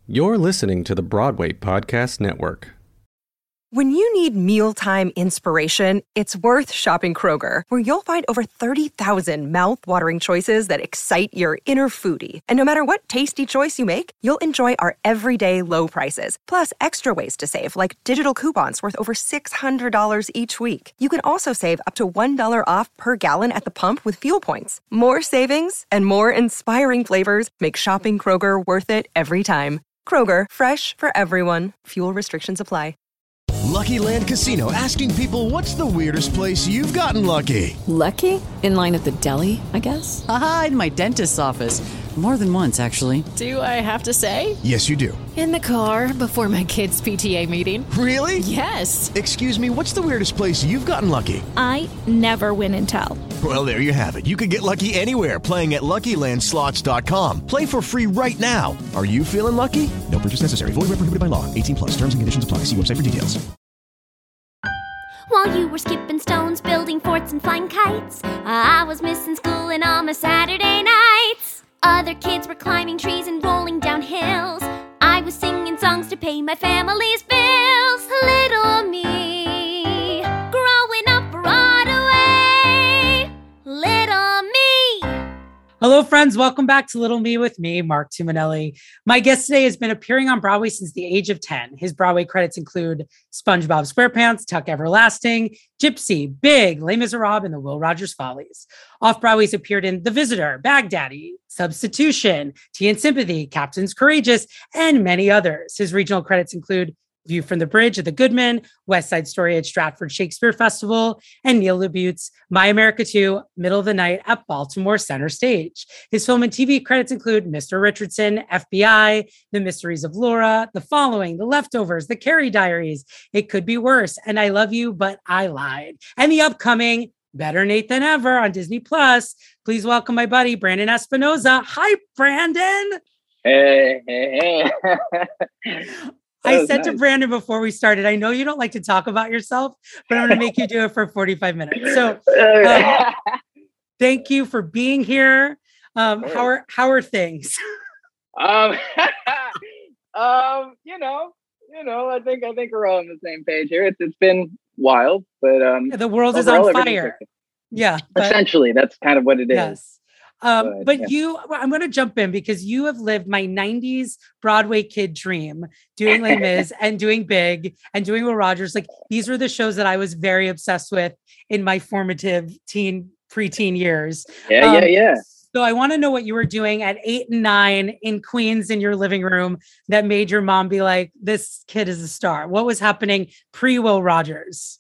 You're listening to the Broadway Podcast Network. When you need mealtime inspiration, it's worth shopping Kroger, where you'll find over 30,000 mouth-watering choices that excite your inner foodie. And no matter what tasty choice you make, you'll enjoy our everyday low prices, plus extra ways to save, like digital coupons worth over $600 each week. You can also save up to $1 off per gallon at the pump with fuel points. More savings and more inspiring flavors make shopping Kroger worth it every time. Kroger, fresh for everyone. Fuel restrictions apply. Lucky Land Casino, asking people, what's the weirdest place you've gotten lucky? Lucky? In line at the deli, I guess? Aha, in my dentist's office. More than once, actually. Do I have to say? Yes, you do. In the car before my kids' PTA meeting. Really? Yes. Excuse me, what's the weirdest place you've gotten lucky? I never win and tell. Well, there you have it. You can get lucky anywhere, playing at LuckyLandSlots.com. Play for free right now. Are you feeling lucky? No purchase necessary. Void where prohibited by law. 18 plus. Terms and conditions apply. See website for details. While you were skipping stones, building forts, and flying kites, I was missing school and all my Saturday nights. Other kids were climbing trees and rolling down hills. I was singing songs to pay my family's bills. Little me, growing up Broadway. Little me. Hello, friends. Welcome back to Little Me with me, Mark Tuminelli. My guest today has been appearing on Broadway since the age of 10. His Broadway credits include SpongeBob SquarePants, Tuck Everlasting, Gypsy, Big, Les Miserables, and the Will Rogers Follies. Off-Broadway, he's appeared in The Visitor, Baghdaddy, Substitution, Tea and Sympathy, Captain's Courageous, and many others. His regional credits include View from the Bridge at the Goodman, West Side Story at Stratford Shakespeare Festival, and Neil LaBute's My America 2, Middle of the Night at Baltimore Center Stage. His film and TV credits include Mr. Richardson, FBI, The Mysteries of Laura, The Following, The Leftovers, The Carrie Diaries, It Could Be Worse, and I Love You, But I Lied. And the upcoming Better Nate Than Ever on Disney Plus. Please welcome my buddy, Brandon Espinoza. Hi, Brandon. Hey. I said to Brandon before we started, I know you don't like to talk about yourself, but I'm going to make you do it for 45 minutes. So thank you for being here. How are things? I think we're all on the same page here. It's been wild, but the world is on fire. Yeah. Essentially, that's kind of what it is. Yes. I'm going to jump in because you have lived my 90s Broadway kid dream doing Les Mis and doing Big and doing Will Rogers. Like, these were the shows that I was very obsessed with in my formative preteen years. Yeah. So I want to know what you were doing at 8 and 9 in Queens in your living room that made your mom be like, this kid is a star. What was happening pre-Will Rogers?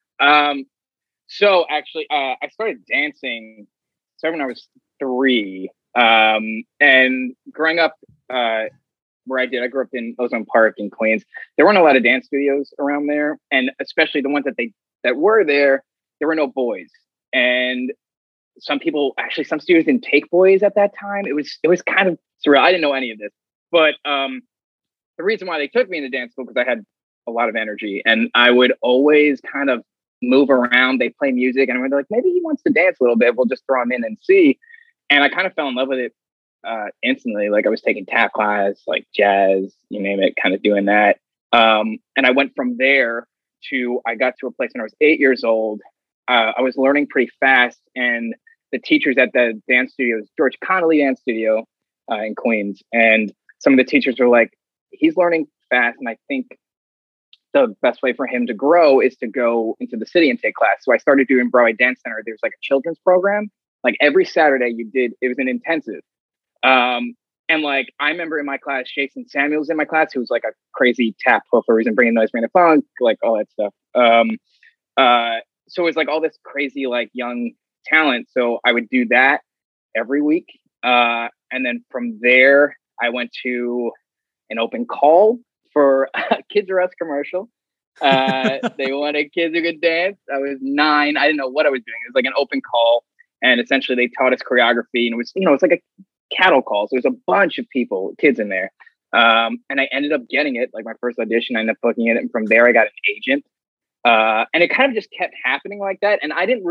So actually, I started dancing when I was 3. And growing up where I grew up in Ozone Park in Queens. There weren't a lot of dance studios around there. And especially the ones that were there were no boys. And some studios didn't take boys at that time. It was kind of surreal. I didn't know any of this. But the reason why they took me into dance school, because I had a lot of energy and I would always kind of move around. They play music and I'm like, maybe he wants to dance a little bit. We'll just throw him in and see. And I kind of fell in love with it instantly. Like, I was taking tap class, like jazz, you name it, kind of doing that. And I went from there I got to a place when I was 8 years old. I was learning pretty fast, and the teachers at the dance studios, George Connolly Dance Studio in Queens, and some of the teachers were like, he's learning fast, and I think the best way for him to grow is to go into the city and take class. So I started doing Broadway Dance Center. There's like a children's program. Like every Saturday it was an intensive. And like, I remember in my class, Jason Samuels in my class, who was like a crazy tap hoofer, who's in Bringing Noise, Bringing the Funk, like all that stuff. So it was like all this crazy, like young talent. So I would do that every week. And then from there, I went to an open call for a Kids R Us commercial. They wanted kids who could dance. I was 9. I didn't know what I was doing. It was like an open call. And essentially they taught us choreography, and it was, it's like a cattle call. So there's a bunch of kids in there. And I ended up getting it, like my first audition, I ended up booking it. And from there I got an agent. And it kind of just kept happening like that. And I don't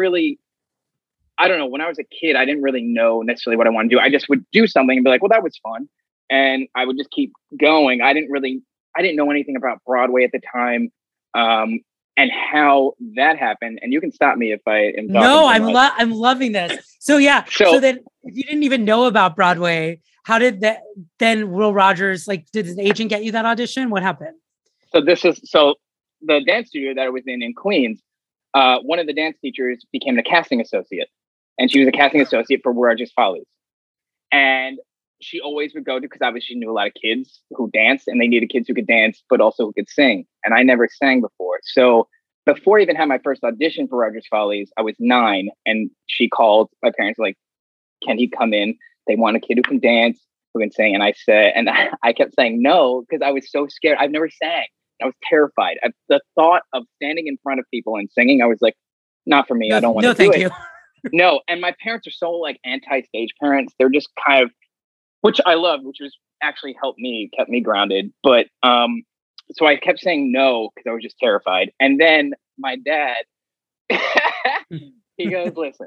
know, when I was a kid, I didn't really know necessarily what I wanted to do. I just would do something and be like, well, that was fun. and I would just keep going. I didn't know anything about Broadway at the time, and how that happened. And you can stop me if I am. No, I'm loving this. So yeah. So then, if you didn't even know about Broadway, how did that? Then Will Rogers, like, did his agent get you that audition? What happened? So the dance studio that I was in Queens. One of the dance teachers became a casting associate, and she was a casting associate for Rogers Follies. And she always would go to, because she knew a lot of kids who danced, and they needed kids who could dance, but also who could sing. And I never sang before. So before I even had my first audition for Rogers Follies, I was 9, and she called my parents, like, can he come in? They want a kid who can dance, who can sing. And I said, and I kept saying no, because I was so scared. I've never sang. I was terrified. The thought of standing in front of people and singing, I was like, not for me. I don't want to do it. No, thank you. No. And my parents are so like anti-stage parents. They're just kind of, which I love, which was actually kept me grounded. But so I kept saying no because I was just terrified. And then my dad, he goes, listen,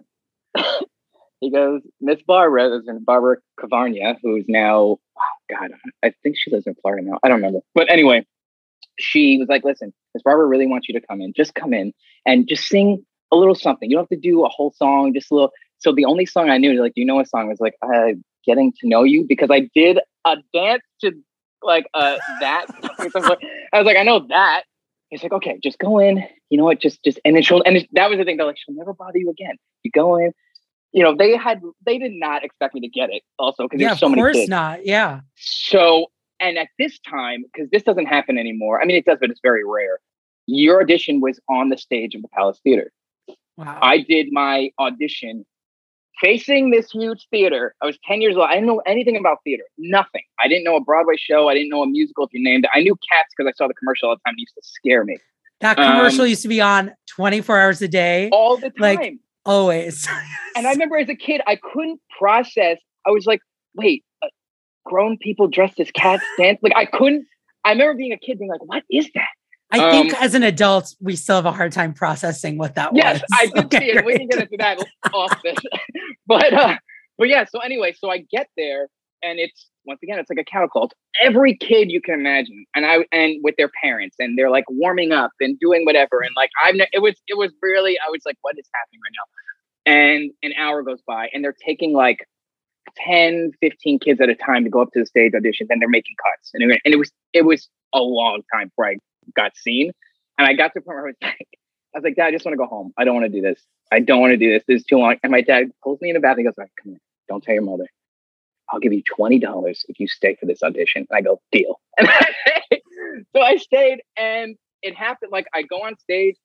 he goes, Miss Barbara, Barbara Cavarnia, who's now, God, I think she lives in Florida now. I don't remember. But anyway, she was like, listen, Miss Barbara really wants you to come in. Just come in and just sing a little something. You don't have to do a whole song, just a little. So the only song I knew, like, do you know a song? Was like, Getting to Know You, because I did a dance to like that. I was like, I know that. He's like, okay, just go in. You know what? Just and then that was the thing. They're like, she'll never bother you again. You go in. You know, they did not expect me to get it also, because there's so many kids. Of course not. Yeah. So, and at this time, because this doesn't happen anymore. I mean, it does, but it's very rare. Your audition was on the stage of the Palace Theater. Wow. I did my audition facing this huge theater. I was 10 years old. I didn't know anything about theater. Nothing. I didn't know a Broadway show. I didn't know a musical, if you named it. I knew Cats because I saw the commercial all the time. It used to scare me. That commercial used to be on 24 hours a day. All the time. Like, always. And I remember as a kid, I couldn't process. I was like, wait, grown people dressed as cats dance? Like, I remember being a kid being like, what is that? I think as an adult, we still have a hard time processing what that was. Yes, I did see it. Great. We can get into that off this. But yeah, so anyway, so I get there, and it's, once again, it's like a cattle cult. Every kid you can imagine, and with their parents, and they're like warming up and doing whatever. And like, it was really, I was like, what is happening right now? And an hour goes by, and they're taking like 10, 15 kids at a time to go up to the stage auditions, and they're making cuts. And it was a long time before I got seen. And I got to the point where I was like, Dad, I just want to go home. I don't want to do this. I don't want to do this. This is too long. And my dad pulls me in the bath and goes, like, come here. Don't tell your mother. I'll give you $20 if you stay for this audition. And I go, deal. So I stayed, and it happened. Like, I go on stage.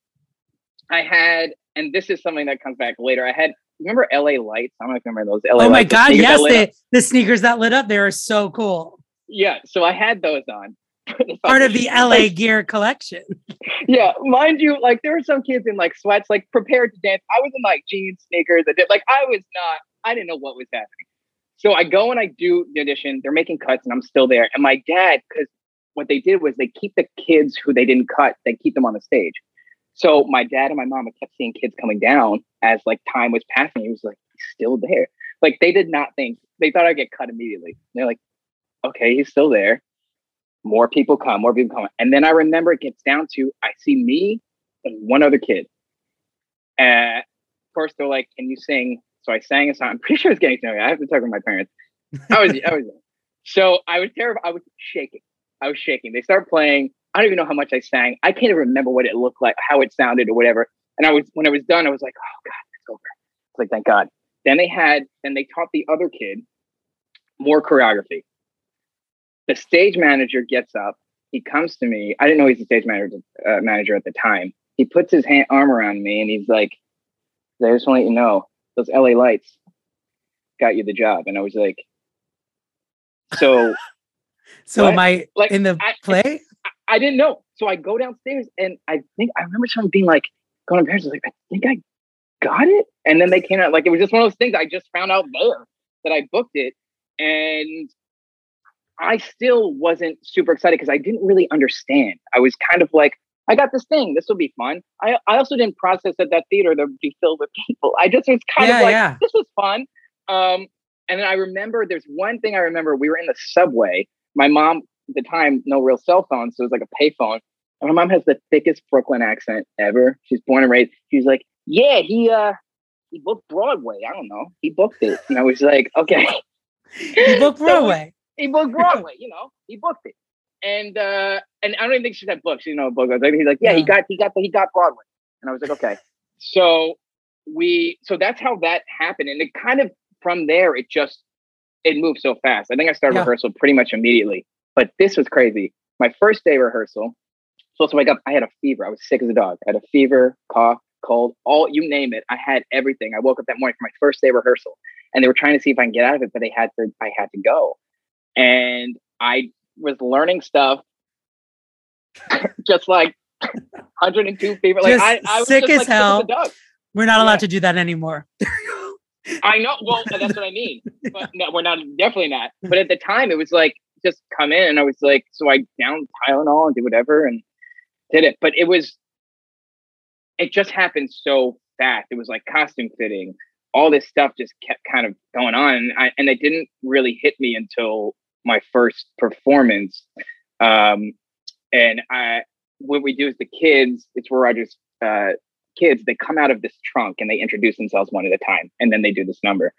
And this is something that comes back later. Remember LA Lights? I don't know if you remember those LA Lights. Oh my God, yes. The sneakers that lit up, they were so cool. Yeah. So I had those on. Part of the LA gear collection. Yeah, mind you, like, there were some kids in like sweats, like prepared to dance. I was in like jeans, sneakers. I didn't know what was happening. So I go and I do the audition. They're making cuts, and I'm still there. And my dad, because what they did was they keep the kids who they didn't cut, they keep them on the stage. So my dad and my mom kept seeing kids coming down as like time was passing. He was like, he's still there. Like, they did not think, they thought I'd get cut immediately. They're like, okay, he's still there. More people come. And then I remember it gets down to, I see me and one other kid. First, they're like, can you sing? So I sang a song. I'm pretty sure it's Getting to Know You. I have to talk with my parents. I was young. So I was terrified. I was shaking. They start playing. I don't even know how much I sang. I can't even remember what it looked like, how it sounded or whatever. And when it was done, I was like, oh God, it's over. It's like, thank God. Then they taught the other kid more choreography. The stage manager gets up. He comes to me. I didn't know he's the stage manager at the time. He puts his arm around me, and he's like, I just want to let you know, those LA Lights got you the job. And I was like, so what? Am I like, in the play? I didn't know. So I go downstairs, and I remember someone being like, going to parents, like, I think I got it. And then they came out, like, it was just one of those things I just found out there that I booked it. And I still wasn't super excited because I didn't really understand. I was kind of like, I got this thing. This will be fun. I also didn't process that theater would be filled with people. I just was kind of like, this is fun. And then I remember there's one thing I remember. We were in the subway. My mom, at the time, no real cell phone. So it was like a payphone. And my mom has the thickest Brooklyn accent ever. She's born and raised. She's like, yeah, he booked Broadway. I don't know. He booked it. And I was like, okay. He booked Broadway. He booked Broadway, he booked it. And I don't even think she said book. She didn't know what book was. He's like, yeah, he got Broadway. And I was like, okay. So that's how that happened. And it kind of, from there, it moved so fast. I think I started rehearsal pretty much immediately, but this was crazy. My first day rehearsal, supposed to wake up, I had a fever. I was sick as a dog. I had a fever, cough, cold, you name it. I had everything. I woke up that morning for my first day rehearsal and they were trying to see if I can get out of it, but I had to go. And I was learning stuff just like 102 fever. Like I was sick just as hell. Sick as a dog. We're not allowed to do that anymore. I know. Well, that's what I mean. But no, we're not. Definitely not. But at the time, it was like just come in, and I was like, so I downed Tylenol and did whatever and did it. But it just happened so fast. It was like costume fitting. All this stuff just kept kind of going on, and it didn't really hit me until my first performance. What we do is the kids. It's where I just. Kids, they come out of this trunk and they introduce themselves one at a time, and then they do this number.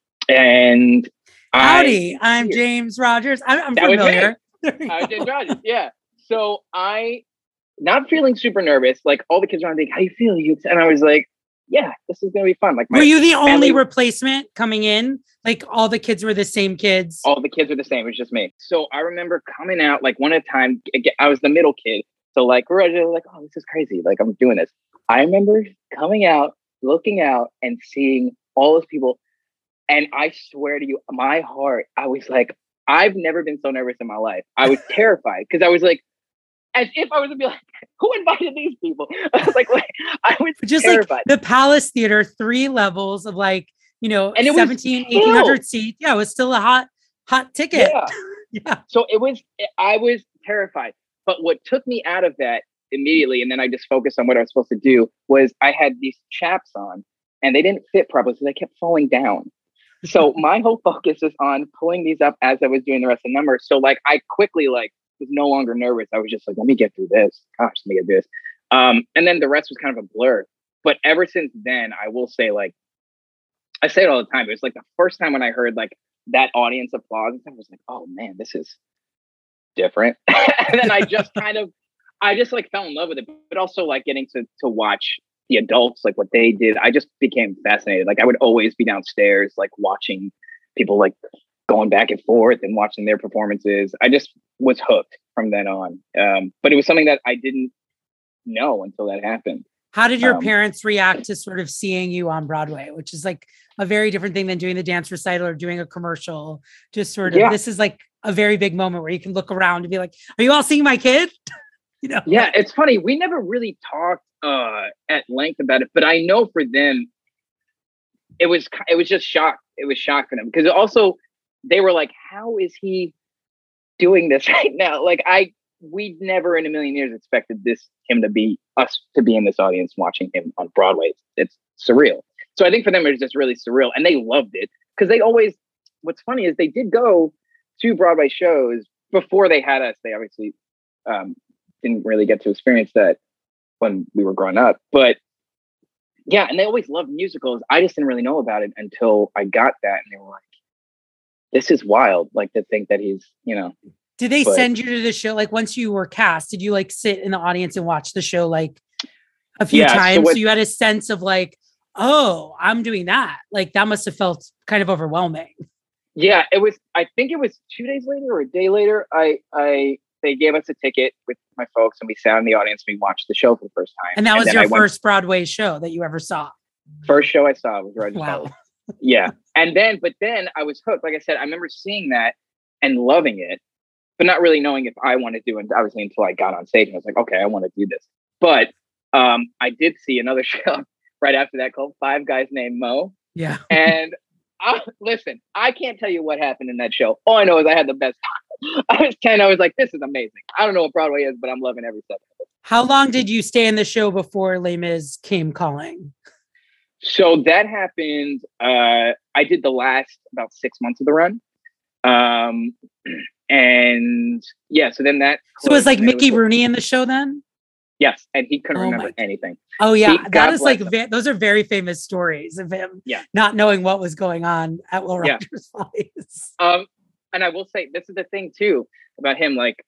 And howdy, I'm James Rogers. I'm familiar. I'm James Rogers. Yeah. So I, not feeling super nervous, like all the kids around, like, how you feel? And I was like, yeah, this is gonna be fun. Like, were you the only replacement coming in? Like all the kids were the same kids? All the kids were the same. It was just me. So I remember coming out like one at a time. I was the middle kid. So like, we're like, oh, this is crazy. Like I'm doing this. I remember coming out, looking out and seeing all those people. And I swear to you, my heart, I was like, I've never been so nervous in my life. I was terrified because I was like, as if I was to be like, who invited these people? I was like I was just terrified. Like the Palace Theater, 3 levels of like, and it 1,800 seats. Yeah, it was still a hot ticket. Yeah. Yeah. So I was terrified. But what took me out of that immediately, and then I just focused on what I was supposed to do, was I had these chaps on and they didn't fit properly, so they kept falling down. So my whole focus was on pulling these up as I was doing the rest of the number. So like I quickly was no longer nervous. I was just like, let me get through this. Gosh, let me get through this. And then the rest was kind of a blur. But ever since then, I will say, like, I say it all the time. It was like the first time when I heard like that audience applause, I was like, oh man, this is different. And then I just like fell in love with it, but also like getting to watch the adults, like what they did. I just became fascinated. Like I would always be downstairs, like watching people like going back and forth and watching their performances. I just was hooked from then on. But it was something that I didn't know until that happened. How did your parents react to sort of seeing you on Broadway, which is like a very different thing than doing the dance recital or doing a commercial? Just sort of, this is like a very big moment where you can look around and be like, are you all seeing my kid? Yeah, it's funny. We never really talked at length about it, but I know for them, it was just shock. It was shock for them because also they were like, how is he doing this right now? Like we never in a million years expected him to be in this audience watching him on Broadway. It's surreal. So I think for them, it was just really surreal, and they loved it because what's funny is they did go to Broadway shows before they had us. They obviously didn't really get to experience that when we were growing up, but yeah, and they always loved musicals. I just didn't really know about it until I got that, and they were like, this is wild. Like to think that he's, Did they send you to the show? Like once you were cast, did you like sit in the audience and watch the show like a few times? So you had a sense of like, oh, I'm doing that. Like that must have felt kind of overwhelming. Yeah, it was. I think it was 2 days later or a day later. They gave us a ticket with my folks, and we sat in the audience. And we watched the show for the first time. And that was your first Broadway show that you ever saw. First show I saw was Roger. Wow. Yeah, but then I was hooked. Like I said, I remember seeing that and loving it, but not really knowing if I wanted to. And obviously, until I got on stage, and I was like, okay, I want to do this. But I did see another show right after that called Five Guys Named Mo. Yeah, and. Listen, I can't tell you what happened in that show. All I know is I had the best time. I was 10. I was like, this is amazing. I don't know what Broadway is, but I'm loving every second of it. How long did you stay in the show before Les Mis came calling? So that happened. I did the last about 6 months of the run. And yeah, so then that. So it was like Mickey Rooney in the show then? Yes. And he couldn't remember anything. Oh yeah. That is like, those are very famous stories of him not knowing what was going on at Will Rogers Follies. And I will say, this is the thing too about him, like,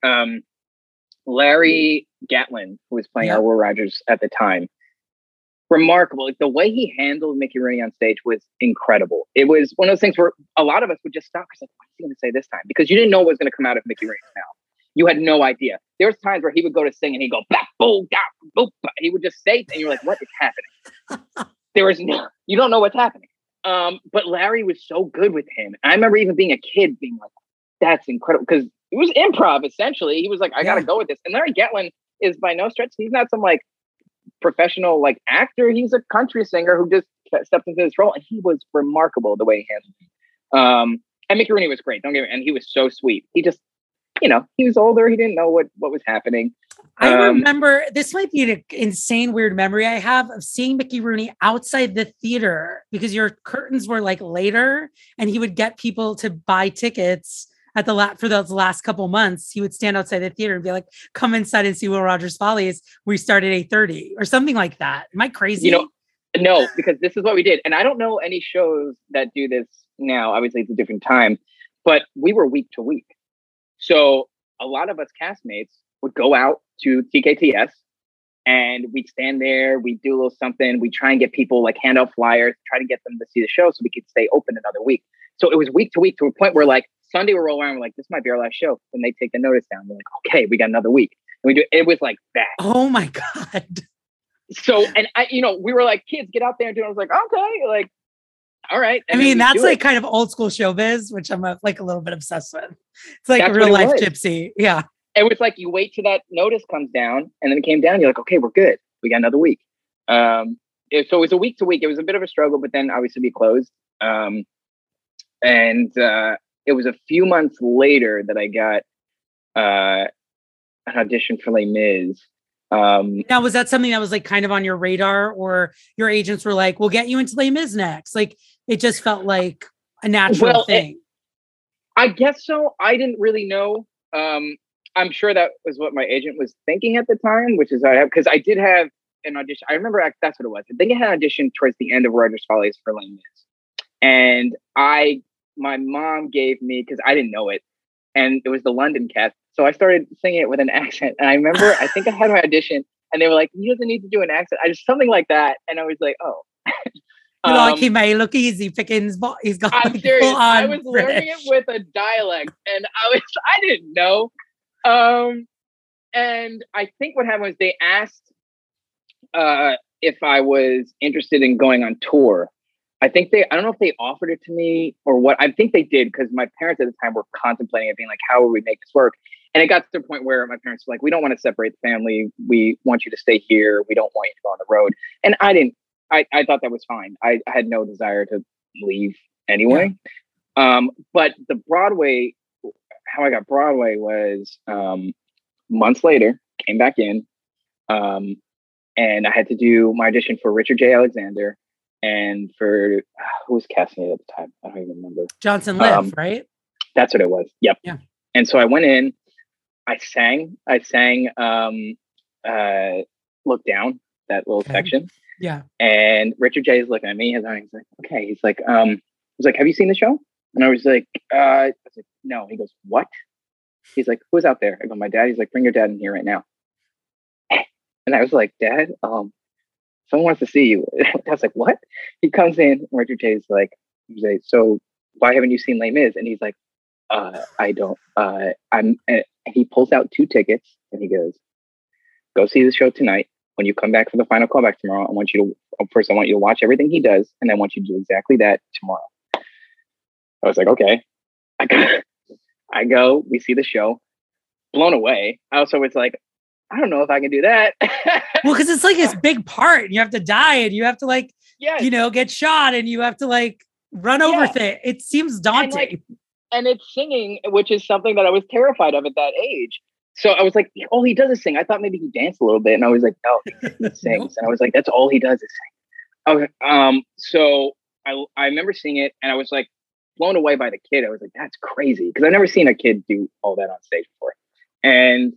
Larry Gatlin, who was playing our Will Rogers at the time, remarkable. Like, the way he handled Mickey Rooney on stage was incredible. It was one of those things where a lot of us would just stop because, like, what's he going to say this time? Because you didn't know what was going to come out of Mickey Rooney's mouth. You had no idea. There was times where he would go to sing and he'd go, bah, boom, da, boop. He would just say, and you're like, what is happening? You don't know what's happening. But Larry was so good with him. I remember even being a kid being like, that's incredible. Because it was improv, essentially. He was like, I got to go with this. And Larry Gatlin is by no stretch, he's not some like professional like actor. He's a country singer who just stepped into this role. And he was remarkable the way he handled it. And Mickey Rooney was great. Don't get me. And he was so sweet. He just, he was older. He didn't know what was happening. I remember, this might be an insane, weird memory I have of seeing Mickey Rooney outside the theater because your curtains were like later and he would get people to buy tickets at for those last couple months. He would stand outside the theater and be like, come inside and see Will Rogers Follies. We start at 8:30 or something like that. Am I crazy? No, because this is what we did. And I don't know any shows that do this now. Obviously it's a different time, but we were week to week. So a lot of us castmates would go out to TKTS and we'd stand there. We'd do a little something. We'd try and get people, like, hand out flyers, try to get them to see the show so we could stay open another week. So it was week to week to a point where, like, Sunday we roll around, we're like, this might be our last show. And they take the notice down. We're like, okay, we got another week. And we do. It was like that. Oh my God. So, and we were like, kids, get out there and do it. I was like, okay, like, all right. And I mean, that's like kind of old school showbiz, which I'm like a little bit obsessed with. It's like a real life gypsy. Yeah. It was like, you wait till that notice comes down, and then it came down. You're like, okay, we're good. We got another week. So it was a week to week. It was a bit of a struggle, but then obviously we closed. And it was a few months later that I got an audition for Les Mis. Now, was that something that was like kind of on your radar, or your agents were like, we'll get you into Les Mis next? Like, it just felt like a natural thing. I guess so. I didn't really know. I'm sure that was what my agent was thinking at the time, which is because I did have an audition. I remember that's what it was. I think I had an audition towards the end of Rogers Follies for Les Mis. And my mom gave me, because I didn't know it, and it was the London cast. So I started singing it with an accent. And I remember, I think I had my audition and they were like, he doesn't need to do an accent. I just, something like that. And I was like, oh. Like, he may look easy pickings, but he's got I'm serious. I was learning it with a dialect and I didn't know. And I think what happened was they asked if I was interested in going on tour. I don't know if they offered it to me or what. I think they did, because my parents at the time were contemplating it, being like, how would we make this work? And it got to the point where my parents were like, we don't want to separate the family. We want you to stay here. We don't want you to go on the road. And I thought that was fine. I had no desire to leave anyway. Yeah. But the Broadway, how I got Broadway was months later, came back in, and I had to do my audition for Richard J. Alexander. And for who was casting it at the time? I don't even remember. Johnson Liv, right? That's what it was. Yep. Yeah. And so I went in, I sang Look Down, that little section. Yeah. And Richard J is looking at me, he's like, okay. He's like, have you seen the show? And I was like, no. He goes, what? He's like, who's out there? I go, my dad. He's like, bring your dad in here right now. And I was like, Dad, someone wants to see you. I was like, what? He comes in, Richard J is like, so why haven't you seen Les Mis? And he's like, I don't, and he pulls out 2 tickets and he goes, go see the show tonight. When you come back for the final callback tomorrow, I want you to watch everything he does. And I want you to do exactly that tomorrow. I was like, okay. I go, we see the show, blown away. I also was like, I don't know if I can do that. Well, because it's like this big part. And you have to die and you have to get shot and you have to run over things. It seems daunting. And it's singing, which is something that I was terrified of at that age. So I was like, all he does is sing. I thought maybe he danced a little bit. And I was like, no, he sings. And I was like, that's all he does is Okay. So I remember seeing it, and I was like blown away by the kid. I was like, that's crazy, because I've never seen a kid do all that on stage before. And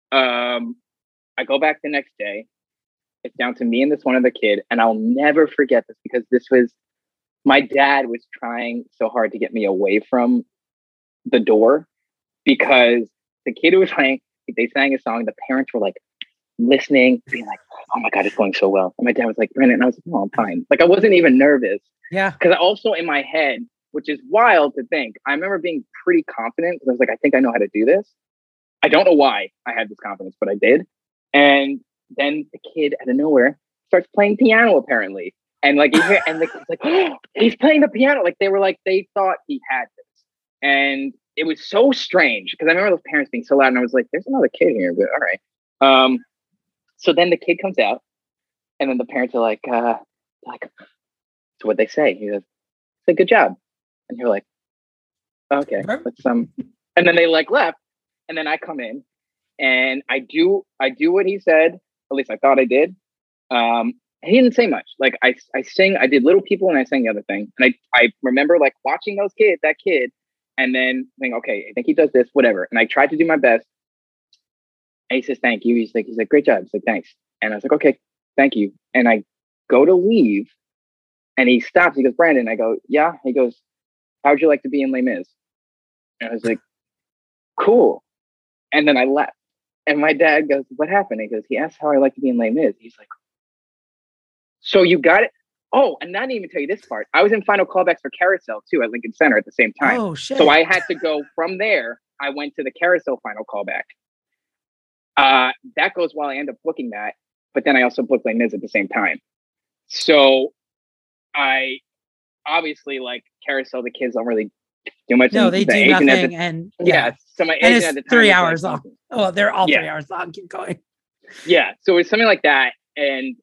I go back the next day. It's down to me and this one other kid, and I'll never forget this, because this was, my dad was trying so hard to get me away from the door, because the kid who was playing, they sang a song. The parents were like listening, being like, "Oh my God, it's going so well." And my dad was like, "Brendan," and I was like, "No, I'm fine." Like, I wasn't even nervous. Yeah. Because also in my head, which is wild to think, I remember being pretty confident, because I was like, I think I know how to do this. I don't know why I had this confidence, but I did. And then the kid out of nowhere starts playing piano, apparently. And like, and the kid's like, "Oh, he's playing the piano." Like, they thought he had this. And it was so strange, because I remember those parents being so loud, and I was like, there's another kid here, but all right. So then the kid comes out, and then the parents are like, so what'd they say? He goes, "Say good job." And you're like, okay, let's and then they like left, and then I come in, and I do what he said. At least I thought I did. He didn't say much. Like, I sing, I did Little People, and I sang the other thing. And I remember like watching that kid, and then think, okay, I think he does this, whatever. And I tried to do my best. And he says, "Thank you." He's like, "Great job." He's like, "Thanks." And I was like, "Okay, thank you." And I go to leave, and he stops. He goes, "Brandon." I go, "Yeah." He goes, "How would you like to be in Les Mis?" And I was like, "Cool." And then I left. And my dad goes, "What happened?" He goes, "He asked how I like to be in Les Mis." He's like, "So you got it?" Oh, and I didn't even tell you this part. I was in final callbacks for Carousel too at Lincoln Center at the same time. Oh, shit. So I had to go from there. I went to the Carousel final callback. That goes well. I end up booking that, but then I also booked Les Mis at the same time. So I obviously, like, Carousel, the kids don't really do much. No, they do nothing. So my and agent it's at the time 3 was hours like, long. Oh, they're all 3 hours long. Keep going. Yeah. So it's something like that. And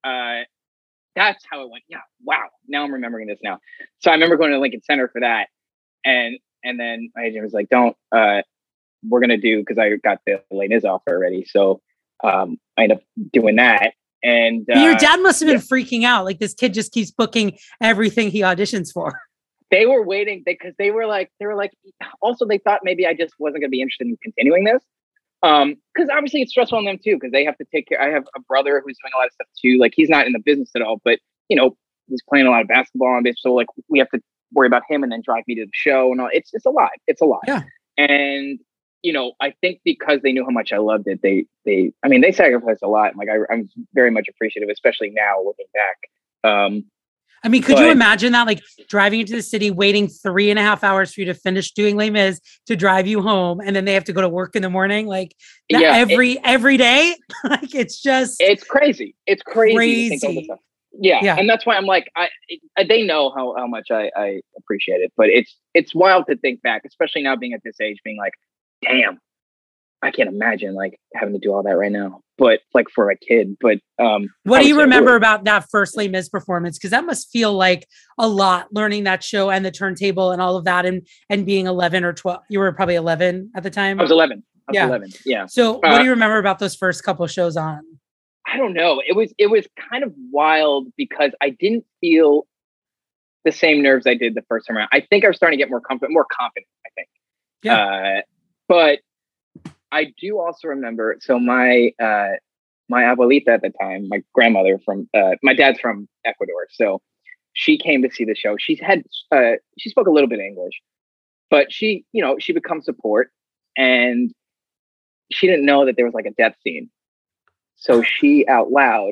that's how it went. Yeah. Wow. Now I'm remembering this now. So I remember going to Lincoln Center for that. And then my agent was like, "Don't, we're going to do," because I got the Les Mis offer already. So I ended up doing that. And your dad must have been freaking out. Like, this kid just keeps booking everything he auditions for. They were waiting, because they were like, also they thought maybe I just wasn't going to be interested in continuing this. Because obviously it's stressful on them too, because they have to take care. I have a brother who's doing a lot of stuff too. Like, he's not in the business at all, but he's playing a lot of basketball and so like we have to worry about him and then drive me to the show and all. It's a lot. It's a lot. Yeah. And I think because they knew how much I loved it, they sacrificed a lot. And like, I'm very much appreciative, especially now looking back. Could you imagine that, like, driving into the city, waiting 3.5 hours for you to finish doing Les Mis to drive you home, and then they have to go to work in the morning, like every day? Like, it's crazy. It's crazy. To think all this stuff. Yeah. And that's why I'm like, they know how much I appreciate it, but it's wild to think back, especially now being at this age, being like, damn, I can't imagine like having to do all that right now. But like for a kid, but what do you remember about that first Les Mis performance? Because that must feel like a lot, learning that show and the turntable and all of that, and being 11 or 12. You were probably 11 at the time. I was 11. I was 11. Yeah. So what do you remember about those first couple shows on? I don't know. It was kind of wild because I didn't feel the same nerves I did the first time around. I think I was starting to get more confident, I think. Yeah. But I do also remember, so my abuelita at the time, my grandmother my dad's from Ecuador. So she came to see the show. She spoke a little bit of English, but she would come support, and she didn't know that there was like a death scene. So she out loud,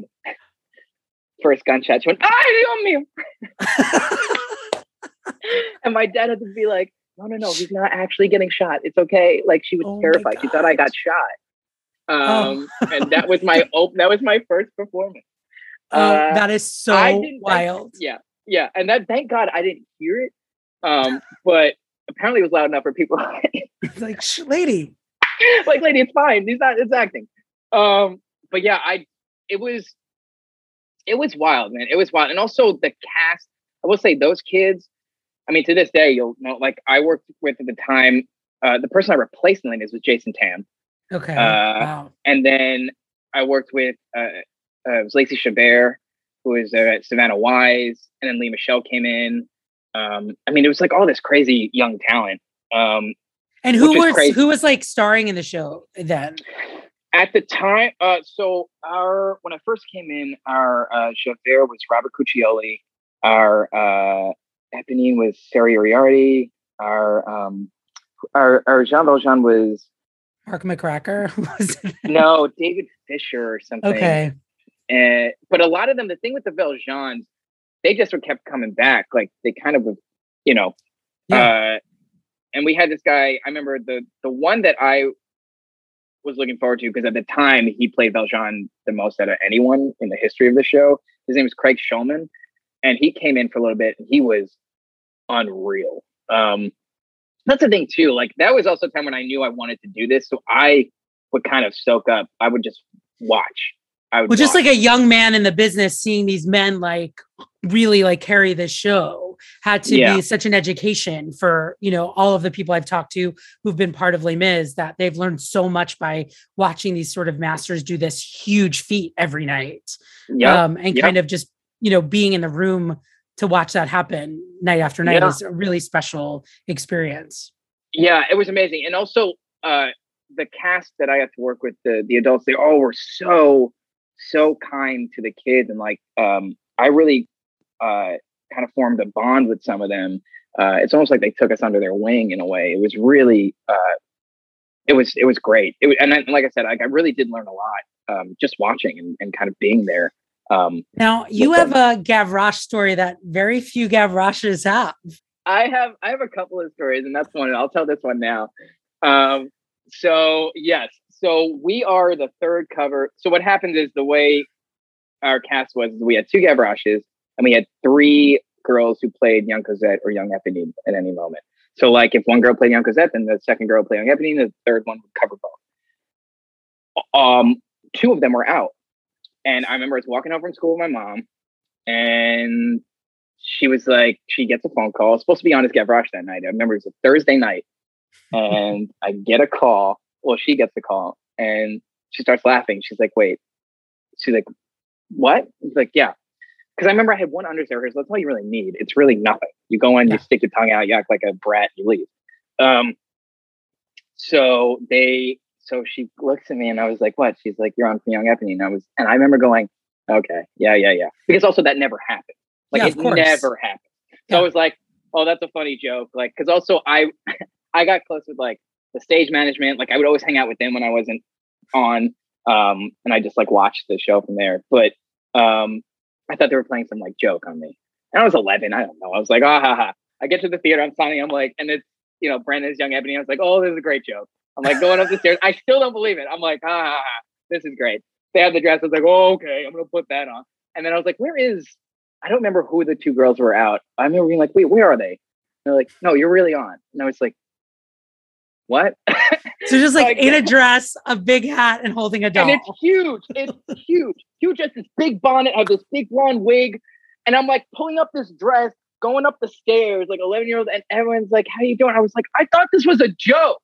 first gunshot, she went, "Ay, Dios mío." And my dad had to be like, no, he's not actually getting shot. It's okay. Like, she was terrified. She thought I got shot. And that was my first performance. That is so wild. Yeah. And thank God I didn't hear it. But apparently it was loud enough for people. It's like, lady, it's fine. It's acting. But yeah, it was wild, man. It was wild. And also the cast, I will say those kids, I mean, to this day, you'll know, like, I worked with at the time, the person I replaced in was Jason Tam. Okay. Wow. And then I worked with, it was Lacey Chabert. who was Savannah Wise, and then Lee Michelle came in. I mean, it was like all this crazy young talent. And who was like starring in the show then? At the time, so when I first came in, our chauffeur was Robert Cuccioli. Our Eponine was Sari Uriarty. Our Jean Valjean was Mark McCracker. No, David Fisher or something. Okay. But a lot of them, the thing with the Valjeans, they just kept coming back. Like they kind of, and we had this guy. I remember the one that I was looking forward to, because at the time he played Valjean the most out of anyone in the history of the show. His name is Craig Shulman, and he came in for a little bit. And he was unreal. That's the thing too. Like that was also a time when I knew I wanted to do this, so I would kind of soak up. I would just watch. Just like a young man in the business, seeing these men like really like carry this show had to be such an education for, all of the people I've talked to who've been part of Les Mis, that they've learned so much by watching these sort of masters do this huge feat every night. Kind of just, being in the room to watch that happen night after night is a really special experience. Yeah, it was amazing. And also the cast that I got to work with, the adults, they all were so kind to the kids. And like, I really kind of formed a bond with some of them. It's almost like they took us under their wing in a way. It was really, it was great. And then, like I said, I really did learn a lot just watching and kind of being there. Now you have a Gavroche story that very few Gavroches have. I have a couple of stories, and that's one. I'll tell this one now. So we are the third cover. So what happened is, the way our cast was, we had two Gavroches, and we had three girls who played young Cosette or young Eponine at any moment. So like if one girl played young Cosette, then the second girl played young Eponine, the third one would cover both. Two of them were out. And I remember I was walking home from school with my mom, and she was like, she gets a phone call. It's supposed to be on as Gavroche that night. I remember it was a Thursday night, and I get a call. Well, she gets the call, and she starts laughing. She's like, wait. She's like, what? He's like, yeah. Because I remember I had one understudy. That's all you really need. It's really nothing. You go in, you stick your tongue out, you act like a brat, you leave. So she looks at me, and I was like, what? She's like, you're on for young Eponine. And I remember going, okay, yeah. Because also that never happened. Like it never happened. So I was like, oh, that's a funny joke. Like, because also I got close with like the stage management. Like I would always hang out with them when I wasn't on. And I just like watched the show from there. But I thought they were playing some like joke on me. And I was 11. I don't know. I was like, ha ha. I get to the theater, I'm signing. I'm like, and it's, Brandon's young Eponine. I was like, oh, this is a great joke. I'm like going up the stairs. I still don't believe it. I'm like, this is great. They have the dress. I was like, oh, okay, I'm going to put that on. And then I was like, I don't remember who the two girls were out. I remember being like, wait, where are they? And they're like, no, you're really on. And I was like, what? So just like in a dress, a big hat, and holding a doll. And it's huge. It's huge. Huge as this big bonnet, I have this big blonde wig. And I'm like pulling up this dress, going up the stairs, like 11-year-old. And everyone's like, how you doing? I was like, I thought this was a joke.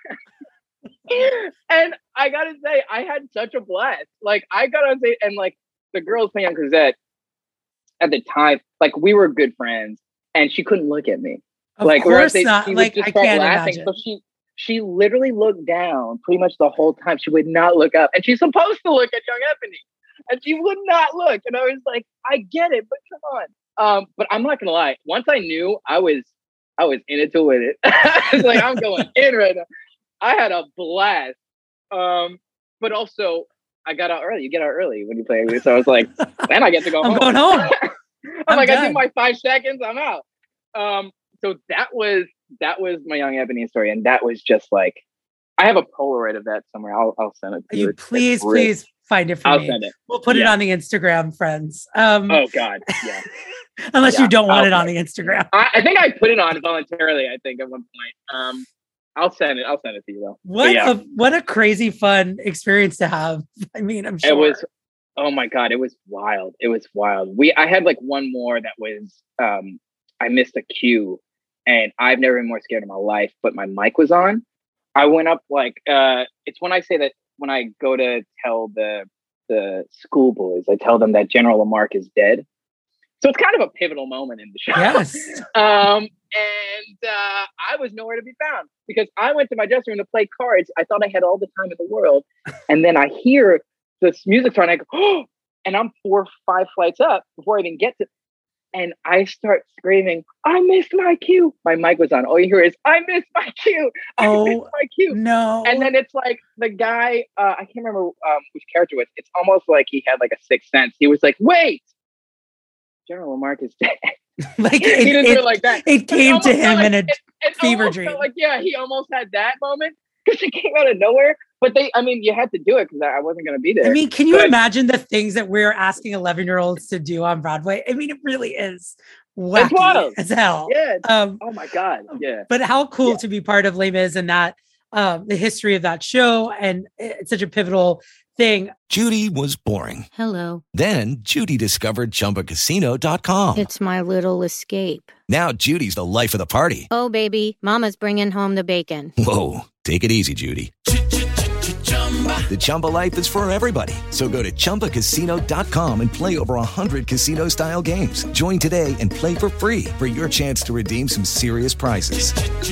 And I gotta say, I had such a blast. Like I gotta say, and like the girls playing on Cosette at the time, like we were good friends, and she couldn't look at me. Of course not. She like I can't laughing. Imagine. So she literally looked down pretty much the whole time. She would not look up, and she's supposed to look at young Eponine, and she would not look. And I was like, I get it, but come on. But I'm not gonna lie. Once I knew, I was in it to win it. I was like, I'm going in right now. I had a blast. But also I got out early. You get out early when you play. So I was like, then I get to go home. I'm going home. I'm like, done. I do my 5 seconds, I'm out. So that was my young Eponine story. And that was just like, I have a Polaroid of that somewhere. I'll send it to you. Please find it for me. I'll send it. We'll put it on the Instagram, friends. Oh God. Yeah. Unless you don't want it on the Instagram. I think I put it on voluntarily, I think, at one point. I'll send it to you though. What a crazy fun experience to have. I mean, I'm sure. It was, oh my God, it was wild. I had like one more that was, I missed a cue, and I've never been more scared in my life, but my mic was on. I went up like, it's when I say that when I go to tell the the schoolboys. I tell them that General Lamarck is dead. So it's kind of a pivotal moment in the show. Yes. I was nowhere to be found because I went to my dressing room to play cards. I thought I had all the time in the world. And then I hear this music start and I go, oh, and I'm 4 or 5 flights up before I even get to, and I start screaming, I missed my cue. My mic was on. All you hear is, I missed my cue. I missed my cue. No. And then it's like the guy, I can't remember which character it was. It's almost like he had like a sixth sense. He was like, wait, General Lamarck is dead. Like he didn't do it like that. It came to him in a it fever dream. Like, yeah, he almost had that moment because it came out of nowhere. But you had to do it because I wasn't going to be there. I mean, can you imagine the things that we're asking 11-year-olds to do on Broadway? I mean, it really is wacky it's wild as hell. Yeah. Oh my God. Yeah. But how cool to be part of Les Mis and that the history of that show, and it's such a pivotal thing. Judy was boring. Hello. Then Judy discovered ChumbaCasino.com. It's my little escape. Now Judy's the life of the party. Oh, baby, mama's bringing home the bacon. Whoa, take it easy, Judy. The Chumba life is for everybody. So go to ChumbaCasino.com and play over 100 casino-style games. Join today and play for free for your chance to redeem some serious prizes.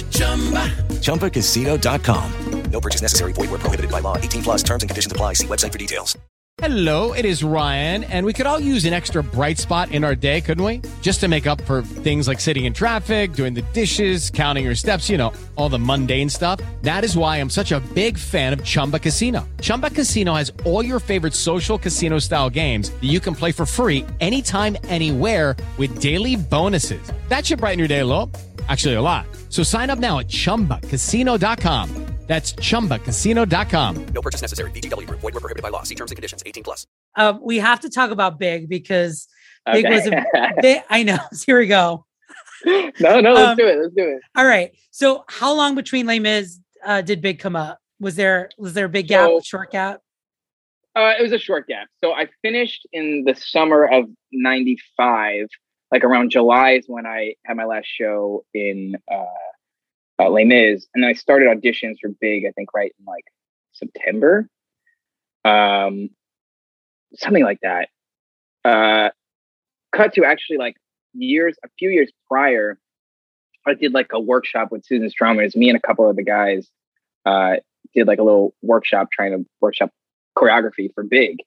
ChumbaCasino.com. No purchase necessary. Void where prohibited by law. 18+ terms and conditions apply. See website for details. Hello, it is Ryan, and we could all use an extra bright spot in our day, couldn't we? Just to make up for things like sitting in traffic, doing the dishes, counting your steps, all the mundane stuff. That is why I'm such a big fan of Chumba Casino. Chumba Casino has all your favorite social casino-style games that you can play for free anytime, anywhere with daily bonuses. That should brighten your day a little. Actually, a lot. So sign up now at ChumbaCasino.com. That's ChumbaCasino.com. No purchase necessary. VGW Group. Void where prohibited by law. See terms and conditions. 18+. We have to talk about Big because Big was I know. So here we go. No, let's do it. Let's do it. All right. So how long between Les Mis did Big come up? Was there a big gap, short gap? It was a short gap. So I finished in the summer of 95, like around July is when I had my last show in Les Mis, and then I started auditions for Big, I think right in like September, something like that. Cut to actually like a few years prior, I did like a workshop with Susan Stroman. It's me and a couple of the guys did like a little workshop trying to workshop choreography for Big.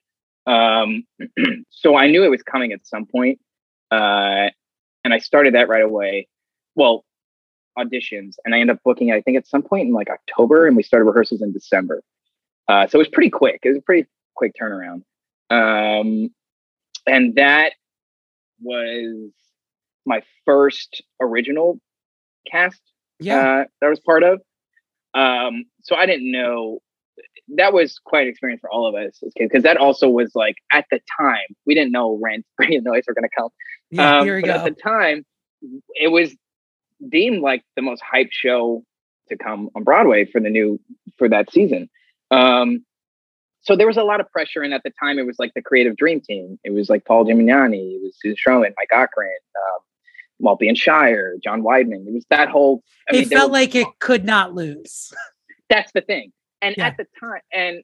So I knew it was coming at some point, and I started that right away. Well, auditions, and I ended up booking, I think at some point in like October, and we started rehearsals in December. So it was pretty quick. It was a pretty quick turnaround. And that was my first original cast that I was part of. So I didn't know, that was quite an experience for all of us as kids, because that also was like, at the time, we didn't know Rent, Brilliant Noise were going to come. Here we go. At the time, it was deemed like the most hyped show to come on Broadway for that season. So there was a lot of pressure, and at the time it was like the creative dream team. It was like Paul Gimignani, it was Susan Stroman, Mike Cochran, Maltby and Shire, John Weidman. It was that whole. It felt like it could not lose. That's the thing, and at the time, and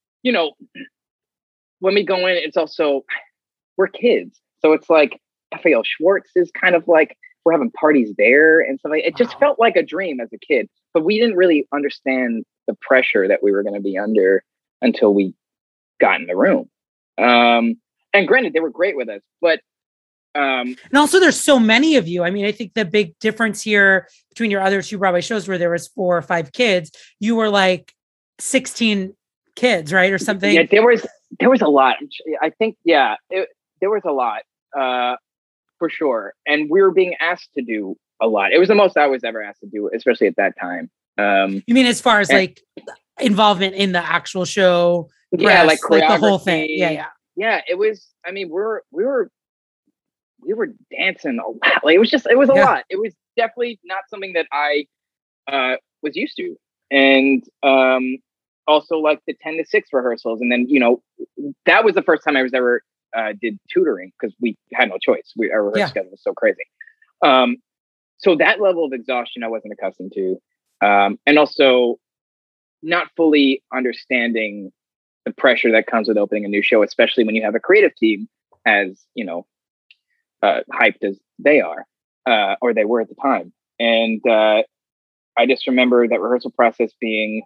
when we go in, it's also we're kids, so it's like Raphael Schwartz is kind of like. We're having parties there and stuff like it. Just felt like a dream as a kid, but we didn't really understand the pressure that we were going to be under until we got in the room. And granted, they were great with us, but and also there's so many of you. I mean, I think the big difference here between your other 2 Broadway shows where there was 4 or 5 kids, you were like 16 kids, right? Or something. Yeah, there was a lot. I think, there was a lot. For sure. And we were being asked to do a lot. It was the most I was ever asked to do, especially at that time. You mean as far as like involvement in the actual show? Yeah, like the whole thing. Yeah. It was, I mean, we were dancing a lot. Like, it was a lot. It was definitely not something that I was used to. And also like the 10 to 6 rehearsals. And then, that was the first time I was ever did tutoring, because we had no choice. Our rehearsal schedule was so crazy. So that level of exhaustion I wasn't accustomed to. And also not fully understanding the pressure that comes with opening a new show, especially when you have a creative team as, you know, hyped as they are, or they were at the time. And I just remember that rehearsal process being,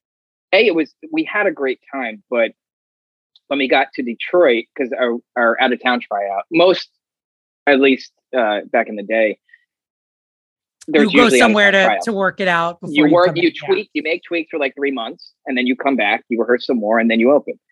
we had a great time, but when we got to Detroit, because our out of town tryout, at least back in the day, you go somewhere to work it out. You tweak, you make tweaks for like 3 months, and then you come back, you rehearse some more, and then you open.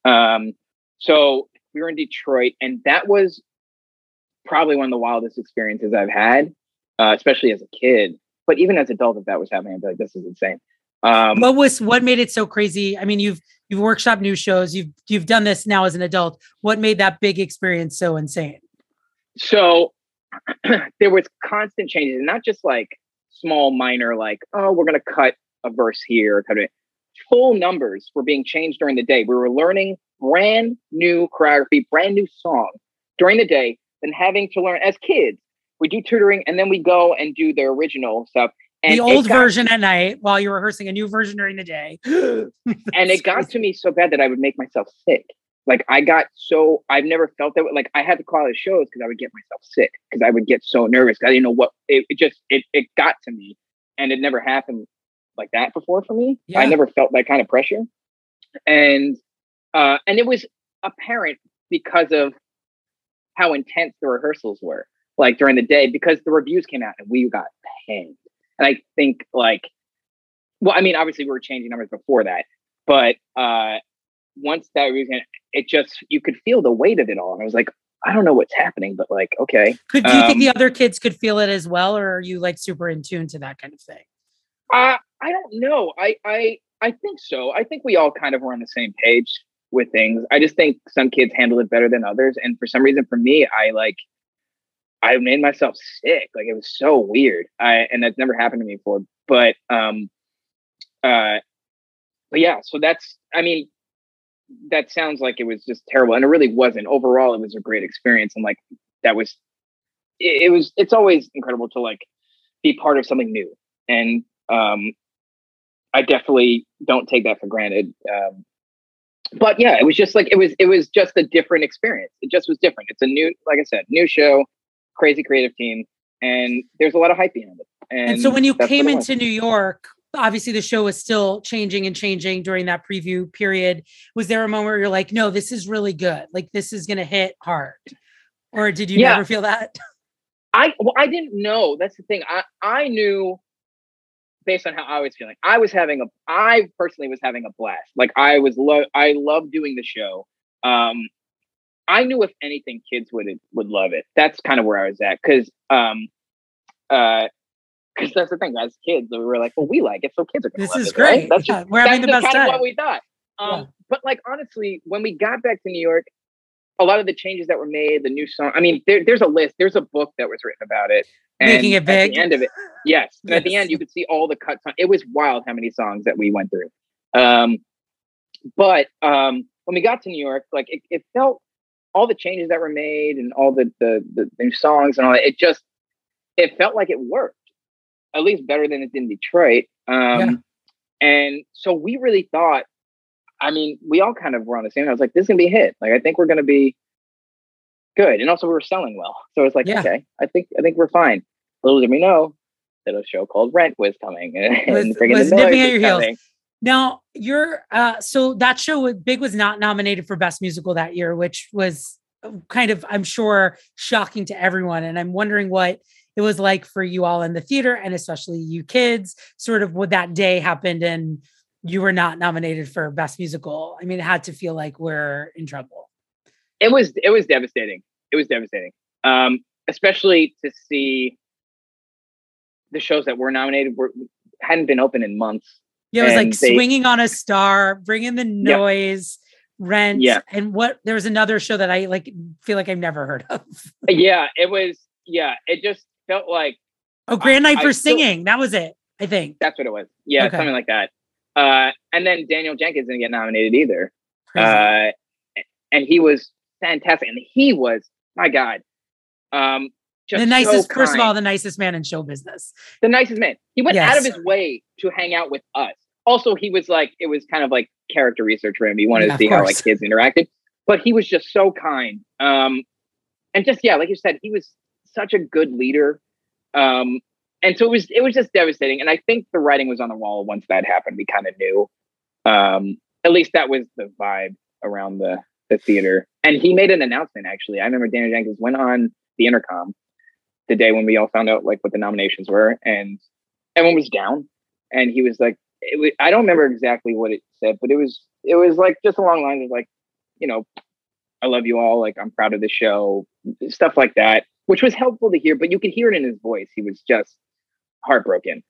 So we were in Detroit, and that was probably one of the wildest experiences I've had, especially as a kid. But even as an adult, if that was happening, I'd be like, this is insane. What made it so crazy? I mean, you've workshopped new shows, you've done this now as an adult. What made that big experience so insane? So there was constant changes, and not just like small, minor, like, oh, we're going to cut a verse here. Full numbers were being changed during the day. We were learning brand new choreography, brand new song during the day, and having to learn as kids. We do tutoring, and then we go and do the original stuff. And the old version at night while you're rehearsing a new version during the day. And it got to me so bad that I would make myself sick. Like I've never felt that way. Like I had to call out shows because I would get myself sick because I would get so nervous. I didn't know what it got to me, and it never happened like that before for me. Yeah. I never felt that kind of pressure. And it was apparent because of how intense the rehearsals were, like during the day, because the reviews came out and we got panned. And I think obviously we were changing numbers before that, but once that reason, you could feel the weight of it all. And I was like, I don't know what's happening, but like, okay. Do you think the other kids could feel it as well? Or are you like super in tune to that kind of thing? I don't know. I think so. I think we all kind of were on the same page with things. I just think some kids handle it better than others. And for some reason, for me, I made myself sick. Like it was so weird. And that's never happened to me before. But yeah, so that sounds like it was just terrible. And it really wasn't. Overall, it was a great experience. And like, it's always incredible to like be part of something new. And I definitely don't take that for granted. But yeah, it was just like, it was just a different experience. It just was different. It's a new, like I said, new show, crazy creative team, and there's a lot of hype behind it. And so when you came into New York, obviously the show was still changing and changing during that preview period. Was there a moment where you're like, no, this is really good, like this is going to hit hard? Or did you never feel that? I didn't know. That's the thing. I knew based on how I was feeling. I personally was having a blast. Like I loved doing the show. I knew if anything, kids would love it. That's kind of where I was at. Cause that's the thing, as kids, we were like, well, we like it, so kids are going to love it. This is great. Right? We're having the best time. That's kind of what we thought. But like, honestly, when we got back to New York, a lot of the changes that were made, the new song, I mean, there's a list, there's a book that was written about it. And making it big. At the end of it, yes. And at the end, you could see all the cuts. It was wild how many songs that we went through. But when we got to New York, like it felt, all the changes that were made and all the new songs and all that, it felt like it worked, at least better than it did in Detroit. And so we really thought, I mean, we all kind of were on the same. I was like, this is gonna be a hit. Like, I think we're gonna be good. And also we were selling well. So it's like, okay, I think we're fine. Little did we know that a show called Rent was coming and was nipping at your heels. Now you're so that show Big was not nominated for Best Musical that year, which was kind of, I'm sure, shocking to everyone. And I'm wondering what it was like for you all in the theater, and especially you kids, sort of what that day happened and you were not nominated for Best Musical. I mean, it had to feel like we're in trouble. It was devastating. It was devastating. Especially to see the shows that were nominated hadn't been open in months. Yeah, it was like Swinging on a Star, Bring in the Noise, Rent, and there was another show that I feel like I've never heard of. It just felt like Grand Night for Singing. That was it, I think. That's what it was. Yeah, okay. Something like that. And then Daniel Jenkins didn't get nominated either. And he was fantastic. And he was, my God, just the nicest, so first of all, the nicest man in show business. The nicest man. He went out of his way to hang out with us. also he was like, it was kind of like character research for him. He wanted to of see how like course. kids interacted, but he was just so kind. And just, yeah, like you said, he was such a good leader. And so it was just devastating. And I think the writing was on the wall once that happened. We kind of knew, at least that was the vibe around the theater. And he made an announcement, actually. I remember Daniel Jenkins went on the intercom the day when we all found out like what the nominations were, and everyone was down. And he was like, I don't remember exactly what it said, but it was like just along the lines of like, you know, I love you all. Like, I'm proud of the show, stuff like that, which was helpful to hear, but you could hear it in his voice. He was just heartbroken.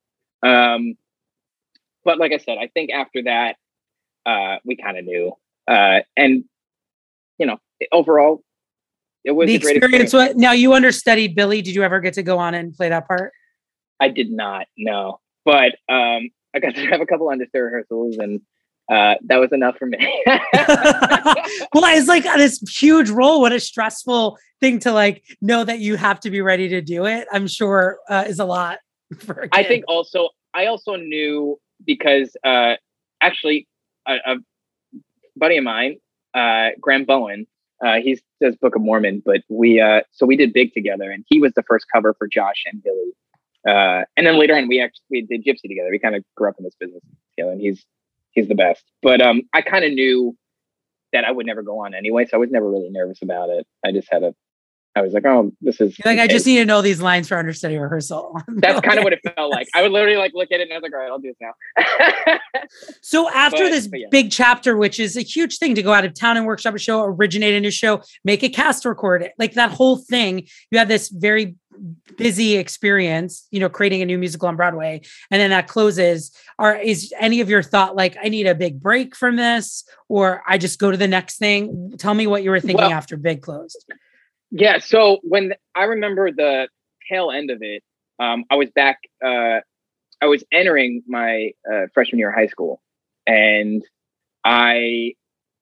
But like I said, I think after that, we kind of knew. And, you know, overall, it was the a great experience. experience. Now, you understudied Billy. Did you ever get to go on and play that part? I did not, no. But I got to have a couple understudy rehearsals, and that was enough for me. Well, it's like this huge role. What a stressful thing to like know that you have to be ready to do it. I'm sure is a lot for a kid. I think I also knew because actually a buddy of mine, Graham Bowen, he does Book of Mormon, but we did Big together, and he was the first cover for Josh and Billy. And then later on, we did Gypsy together. We kind of grew up in this business together, and he's the best. But I kind of knew that I would never go on anyway, so I was never really nervous about it. I was like, oh, this is like, I just need to know these lines for understudy rehearsal. That's kind of what it felt like. I would literally like look at it and I was like, all right, I'll do this now. So after this big chapter, which is a huge thing to go out of town and workshop a show, originate a new show, make a cast record it, like that whole thing, you had this very busy experience, you know, creating a new musical on Broadway. And then that closes. Is any of your thought like, I need a big break from this, or I just go to the next thing? Tell me what you were thinking after Big closed. Yeah. So when I remember the tail end of it, I was back, I was entering my freshman year of high school, and I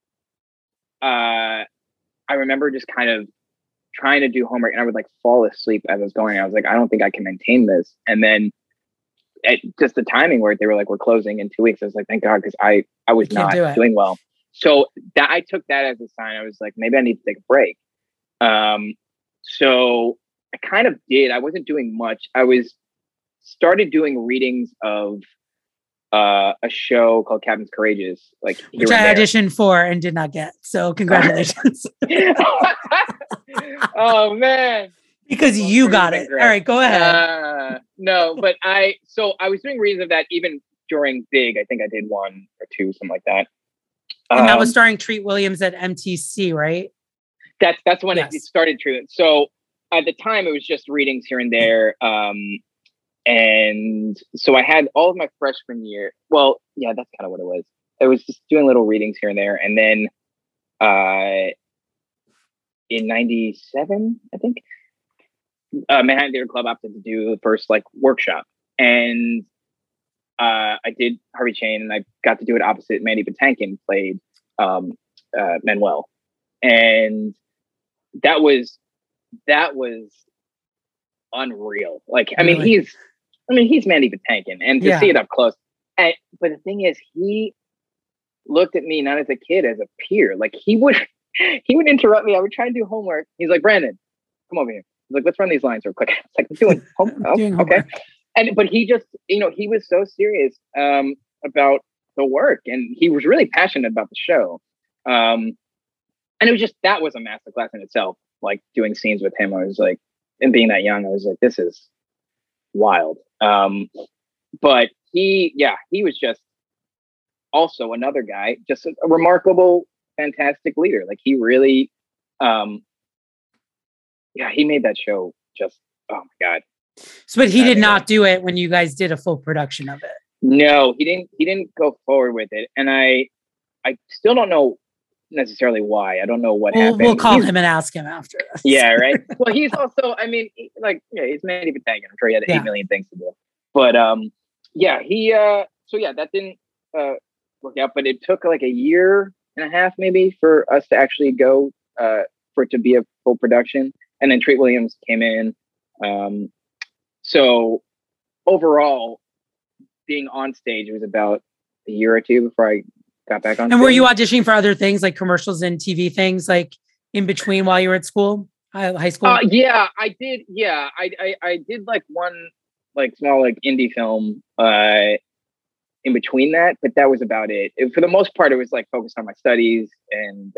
remember just kind of trying to do homework, and I would like fall asleep as I was going. I was like, I don't think I can maintain this. And then at just the timing where they were like, we're closing in 2 weeks, I was like, thank God, because I was not doing well. So that I took that as a sign. I was like, maybe I need to take a break. So I kind of did. I wasn't doing much. I started doing readings of a show called Captain's Courageous, like which I auditioned for and did not get. So congratulations. Oh man. Because you got it. All right, go ahead. No, but I was doing readings of that even during Big. I think I did 1 or 2, something like that. And that was starring Treat Williams at MTC, right? That's when it started. So at the time, it was just readings here and there. And so I had all of my freshman year. Well, yeah, that's kind of what it was. I was just doing little readings here and there. And then in 97, I think, Manhattan Theater Club opted to do the first like workshop. And I did Harvey Chain, and I got to do it opposite Mandy Patinkin played Manuel. And that was unreal. Like, I mean, he's Mandy Patinkin, and to see it up close. But the thing is, he looked at me not as a kid, as a peer. Like he would interrupt me. I would try and do homework. He's like, Brandon, come over here. He's like, let's run these lines real quick. It's like, I'm doing homework. Okay. But he just, he was so serious about the work, and he was really passionate about the show. And it was just, that was a masterclass in itself. Like doing scenes with him, I was like, and being that young, I was like, this is wild. But he was just also another guy, just a remarkable, fantastic leader. Like he really, he made that show just, oh my God. So, but he did not do it when you guys did a full production of it. No, he didn't go forward with it. And I still don't know necessarily why. I don't know what happened. We'll call him and ask him after this. Yeah, right. Well, he's also, he's Mandy Patinkin. I'm sure he had 8 million things to do. But that didn't work out. But it took like a year and a half maybe for us to actually go for it to be a full production. And then Treat Williams came in. So overall, being on stage, it a year or two before I got back on. And were you auditioning for other things like commercials and TV things like in between while you were at school, high school? Yeah, I did. Yeah, I did like one like small like indie film in between that, but that was about it. For the most part, it was like focused on my studies and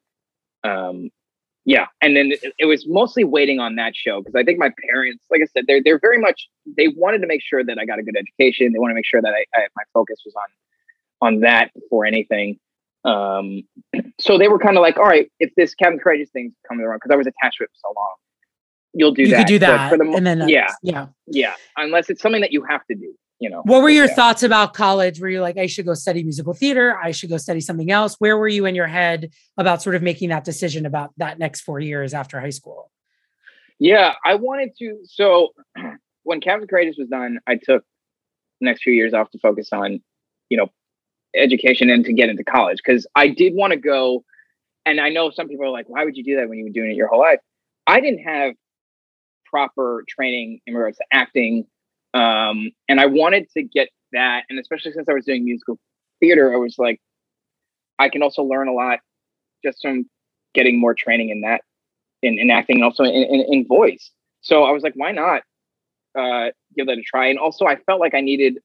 yeah. And then it was mostly waiting on that show because I think my parents, like I said, they're very much, they wanted to make sure that I got a good education. They want to make sure that my focus was on that before anything. So they were kind of like, all right, if this Captain Courageous thing's coming around, because I was attached to it for so long, you'll do that. You could do that. For And then, yeah. Unless it's something that you have to do, you know. What were your thoughts about college? Were you like, I should go study musical theater? I should go study something else? Where were you in your head about sort of making that decision about that next 4 years after high school? Yeah, I wanted to. So when Captain Courageous was done, I took the next few years off to focus on, you know, education and to get into college. Because I did want to go. And I know some people are like, why would you do that when you were doing it your whole life? I didn't have proper training in regards to acting. And I wanted to get that. And especially since I was doing musical theater, I was like, I can also learn a lot just from getting more training in that, in acting and also in voice. So I was like, why not give that a try? And also I felt like I needed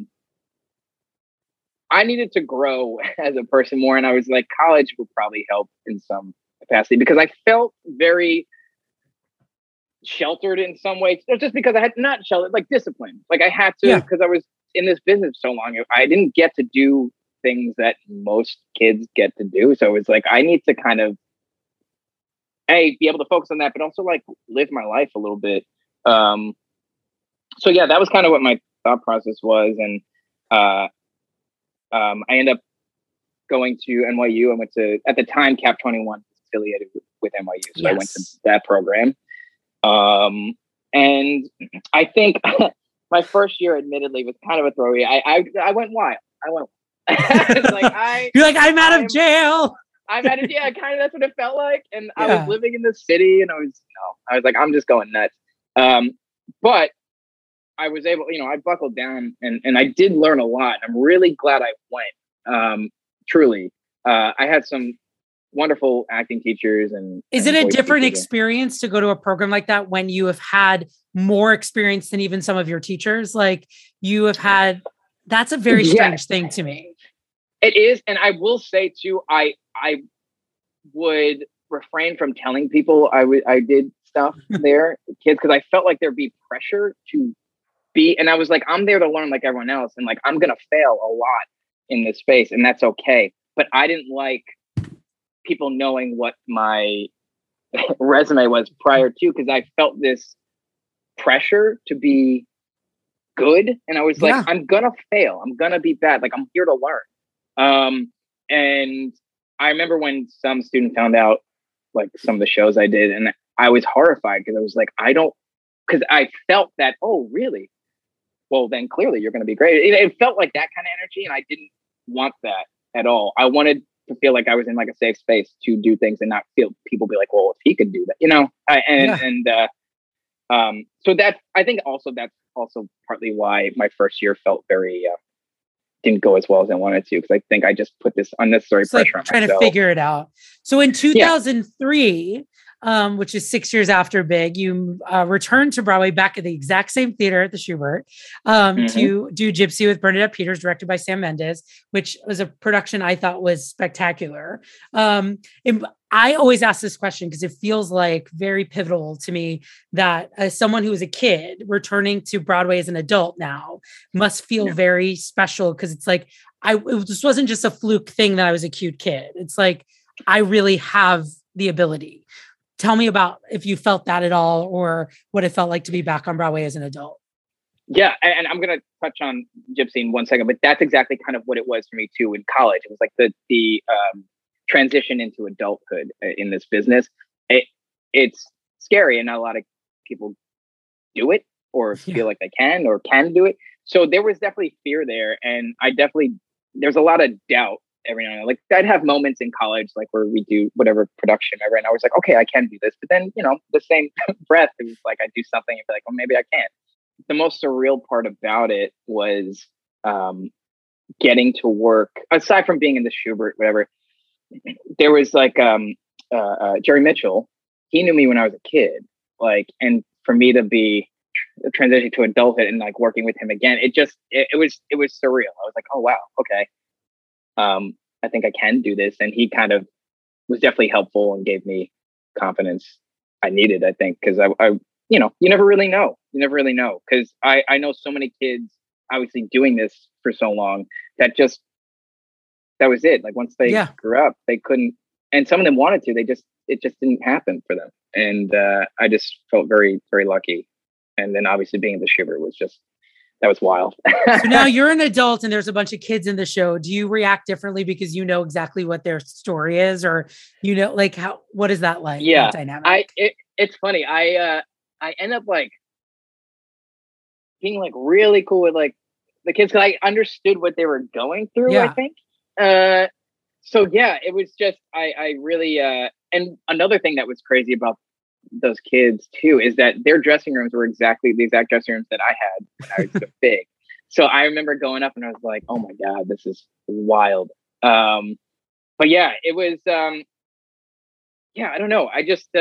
to grow as a person more. And I was like, college would probably help in some capacity because I felt very sheltered in some ways, just because I had not sheltered, like disciplined. Like I had to, because I was in this business so long, I didn't get to do things that most kids get to do. So it was like, I need to kind of, be able to focus on that, but also like live my life a little bit. So yeah, that was kind of what my thought process was. And I ended up going to NYU. I went to, at the time, Cap 21 was affiliated with NYU. So I went to that program. And I think my first year, admittedly, was kind of a throwaway. I went wild. You're like, I'm out of jail. I'm out of, kind of, that's what it felt like. And I was living in the city and I was like, I'm just going nuts. But I was able, I buckled down and I did learn a lot. I'm really glad I went. Truly. I had some wonderful acting teachers. And is it a different experience to go to a program like that when you have had more experience than even some of your teachers? Like you have had, that's a very strange thing to me. It is. And I will say too, I would refrain from telling people I did stuff there, kids, because I felt like there'd be pressure to be, and I was like, I'm there to learn like everyone else. And like, I'm going to fail a lot in this space and that's okay. But I didn't like people knowing what my resume was prior to, because I felt this pressure to be good. And I was like, I'm going to fail. I'm going to be bad. Like I'm here to learn. And I remember when some student found out like some of the shows I did, and I was horrified because I was like, because I felt that, oh, really? Well, then clearly you're going to be great. It felt like that kind of energy. And I didn't want that at all. I wanted to feel like I was in like a safe space to do things and not feel people be like, well, if he could do that, so that, I think also that's also partly why my first year felt very, didn't go as well as I wanted to. Cause I think I just put this unnecessary pressure on trying myself. To figure it out. So in 2003, which is 6 years after Big, you returned to Broadway back at the exact same theater at the Schubert to do Gypsy with Bernadette Peters, directed by Sam Mendes, which was a production I thought was spectacular. And I always ask this question because it feels like very pivotal to me that as someone who was a kid returning to Broadway as an adult now must feel very special, because it's like, this wasn't just a fluke thing that I was a cute kid. It's like, I really have the ability. Tell me about if you felt that at all, or what it felt like to be back on Broadway as an adult. Yeah. And I'm going to touch on Gypsy in 1 second, but that's exactly kind of what it was for me too in college. It was like the transition into adulthood in this business. It's scary, and not a lot of people do it or feel like they can or can do it. So there was definitely fear there. And there's a lot of doubt every now and then. Like I'd have moments in college, like where we do whatever production ever, and I was like, okay, I can do this. But then, the same breath, it was like I do something and be like, well, maybe I can't. The most surreal part about it was getting to work, aside from being in the Schubert, whatever, there was like Jerry Mitchell. He knew me when I was a kid, like, and for me to be transitioning to adulthood and like working with him again, it was surreal. I was like, oh wow, okay. I think I can do this. And he kind of was definitely helpful and gave me confidence I needed, I think, because I you never really know. You never really know. Because I know so many kids obviously doing this for so long that was it. Like once they grew up, they couldn't, and some of them wanted to, it just didn't happen for them. And I just felt very, very lucky. And then obviously being in the Schubert that was wild. So now you're an adult and there's a bunch of kids in the show. Do you react differently because you know exactly what their story is, or like what is that like? Yeah, that dynamic? It's funny. I end up like being like really cool with like the kids because I understood what they were going through. I think. So yeah, it was just I really and another thing that was crazy about those kids too is that their dressing rooms were exactly the exact dressing rooms that I had when I was so big. So I remember going up and I was like, oh my God, this is wild. But yeah, it was I don't know. I just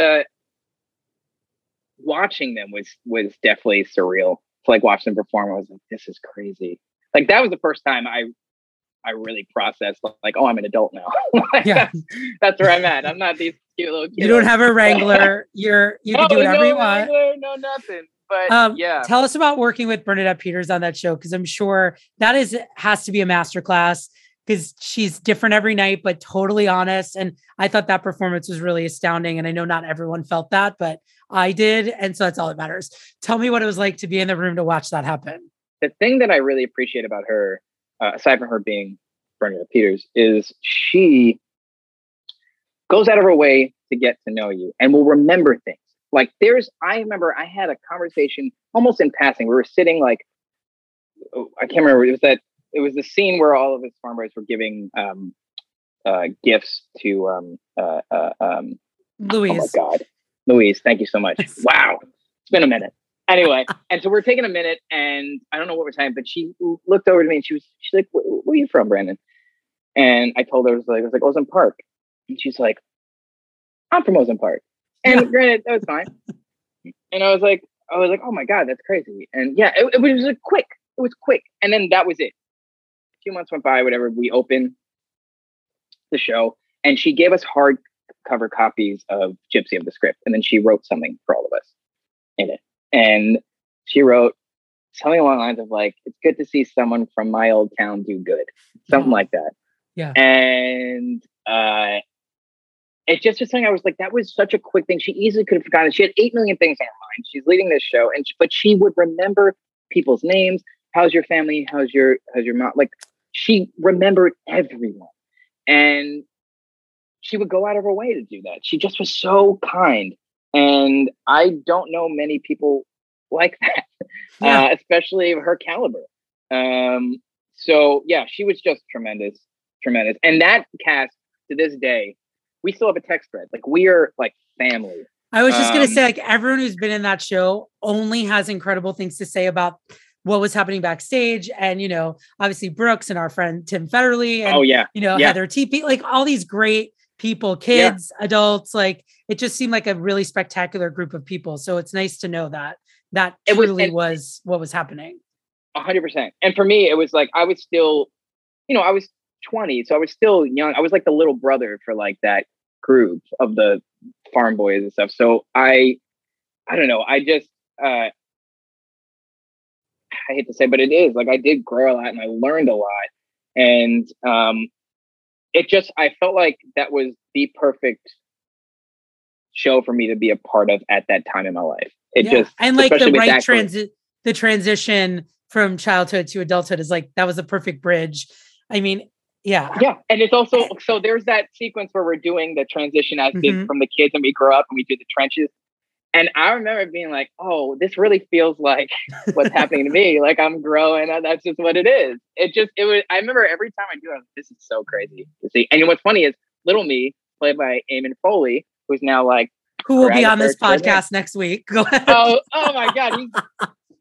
watching them was definitely surreal. To like watch them perform, I was like, this is crazy. Like that was the first time I really processed like, oh, I'm an adult now. That's where I'm at. I'm not these cute little kids. You don't have a Wrangler. You can do whatever you want. Wrangler, no nothing. But tell us about working with Bernadette Peters on that show, because I'm sure that has to be a masterclass, because she's different every night, but totally honest. And I thought that performance was really astounding. And I know not everyone felt that, but I did. And so that's all that matters. Tell me what it was like to be in the room to watch that happen. The thing that I really appreciate about her, aside from her being Bernadette Peters, is she goes out of her way to get to know you and will remember things. Like I remember I had a conversation almost in passing. We were sitting like, I can't remember. It was the scene where all of his farm boys were giving gifts to Louise. Oh my God, Louise! Thank you so much. Wow, it's been a minute. Anyway, and so we're taking a minute, and I don't know what we're saying, but she looked over to me and she's like, "Where are you from, Brandon?" And I told her it was like Ozone Park, and she's like, "I'm from Ozone Park." And granted, that was fine. And I was like, "Oh my God, that's crazy!" And yeah, it was like quick. It was quick, and then that was it. A few months went by, whatever. We opened the show, and she gave us hardcover copies of Gypsy of the script, and then she wrote something for all of us in it. And she wrote something along the lines of like, "It's good to see someone from my old town do good," something like that. Yeah. And it just was something I was like, that was such a quick thing. She easily could have forgotten. She had 8 million things on her mind. She's leading this show, but she would remember people's names. How's your family? How's your mom? Like, she remembered everyone, and she would go out of her way to do that. She just was so kind, and I don't know many people like that, especially of her caliber. So yeah, she was just tremendous. And that cast, to this day, we still have a text thread. Like, we are like family. I was just going to say, like, everyone who's been in that show only has incredible things to say about what was happening backstage. And, obviously Brooks and our friend Tim Federle and, Heather TP, like all these great people, kids, adults, like it just seemed like a really spectacular group of people. So it's nice to know that truly was what was happening. 100%. And for me, it was like, I was still, I was 20, so I was still young. I was like the little brother for like that group of the farm boys and stuff. So I don't know. I just, I hate to say, but it is like, I did grow a lot and I learned a lot. And I felt like that was the perfect show for me to be a part of at that time in my life. And like the right the transition from childhood to adulthood is like, that was a perfect bridge. I mean, yeah. And it's also, so there's that sequence where we're doing the transition as kids from the kids, and we grow up and we do the trenches. And I remember being like, oh, this really feels like what's happening to me. Like, I'm growing, and that's just what it is. I remember every time I do it, this is so crazy to see. And what's funny is little me, played by Eamon Foley, who's now like, who will be on this podcast next week. Go ahead. Oh my God.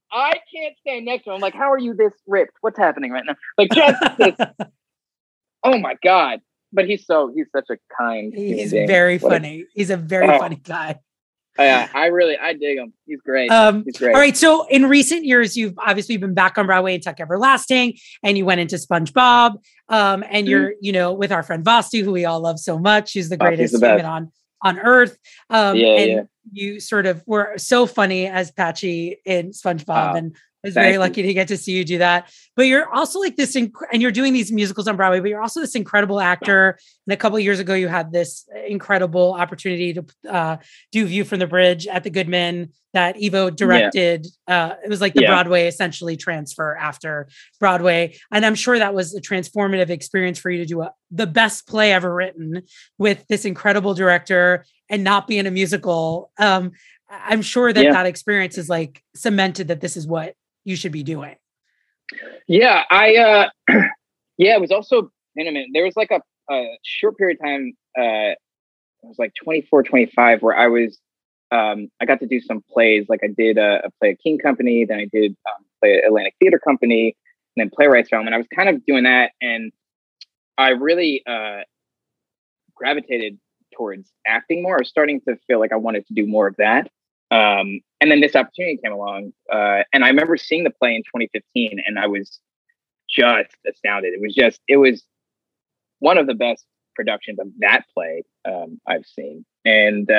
I can't stand next to him. I'm like, how are you this ripped? What's happening right now? Like, just this. Oh my God. But he's such a kind. He's very funny. He's a very funny guy. Yeah, I dig him. He's great. He's great. All right. So in recent years, you've obviously been back on Broadway in Tuck Everlasting, and you went into SpongeBob. And you're, with our friend Vastu, who we all love so much. She's the greatest human on earth. You sort of were so funny as Patchy in SpongeBob, and I was very lucky to get to see you do that. But you're also like this, and you're doing these musicals on Broadway, but you're also this incredible actor. And a couple of years ago, you had this incredible opportunity to do View from the Bridge at the Goodman that Evo directed. It was like the Broadway essentially transfer after Broadway. And I'm sure that was a transformative experience for you to do the best play ever written with this incredible director and not be in a musical. I'm sure that experience is like cemented that this is what you should be doing. Yeah, it was also intimate. There was like a short period of time, it was like 24, 25, where I was, I got to do some plays. Like I did a play at King Company, then I did play at Atlantic Theater Company, and then Playwrights Film. And I was kind of doing that, and I really gravitated towards acting more. I was starting to feel like I wanted to do more of that. And then this opportunity came along, and I remember seeing the play in 2015, and I was just astounded. It was one of the best productions of that play I've seen. And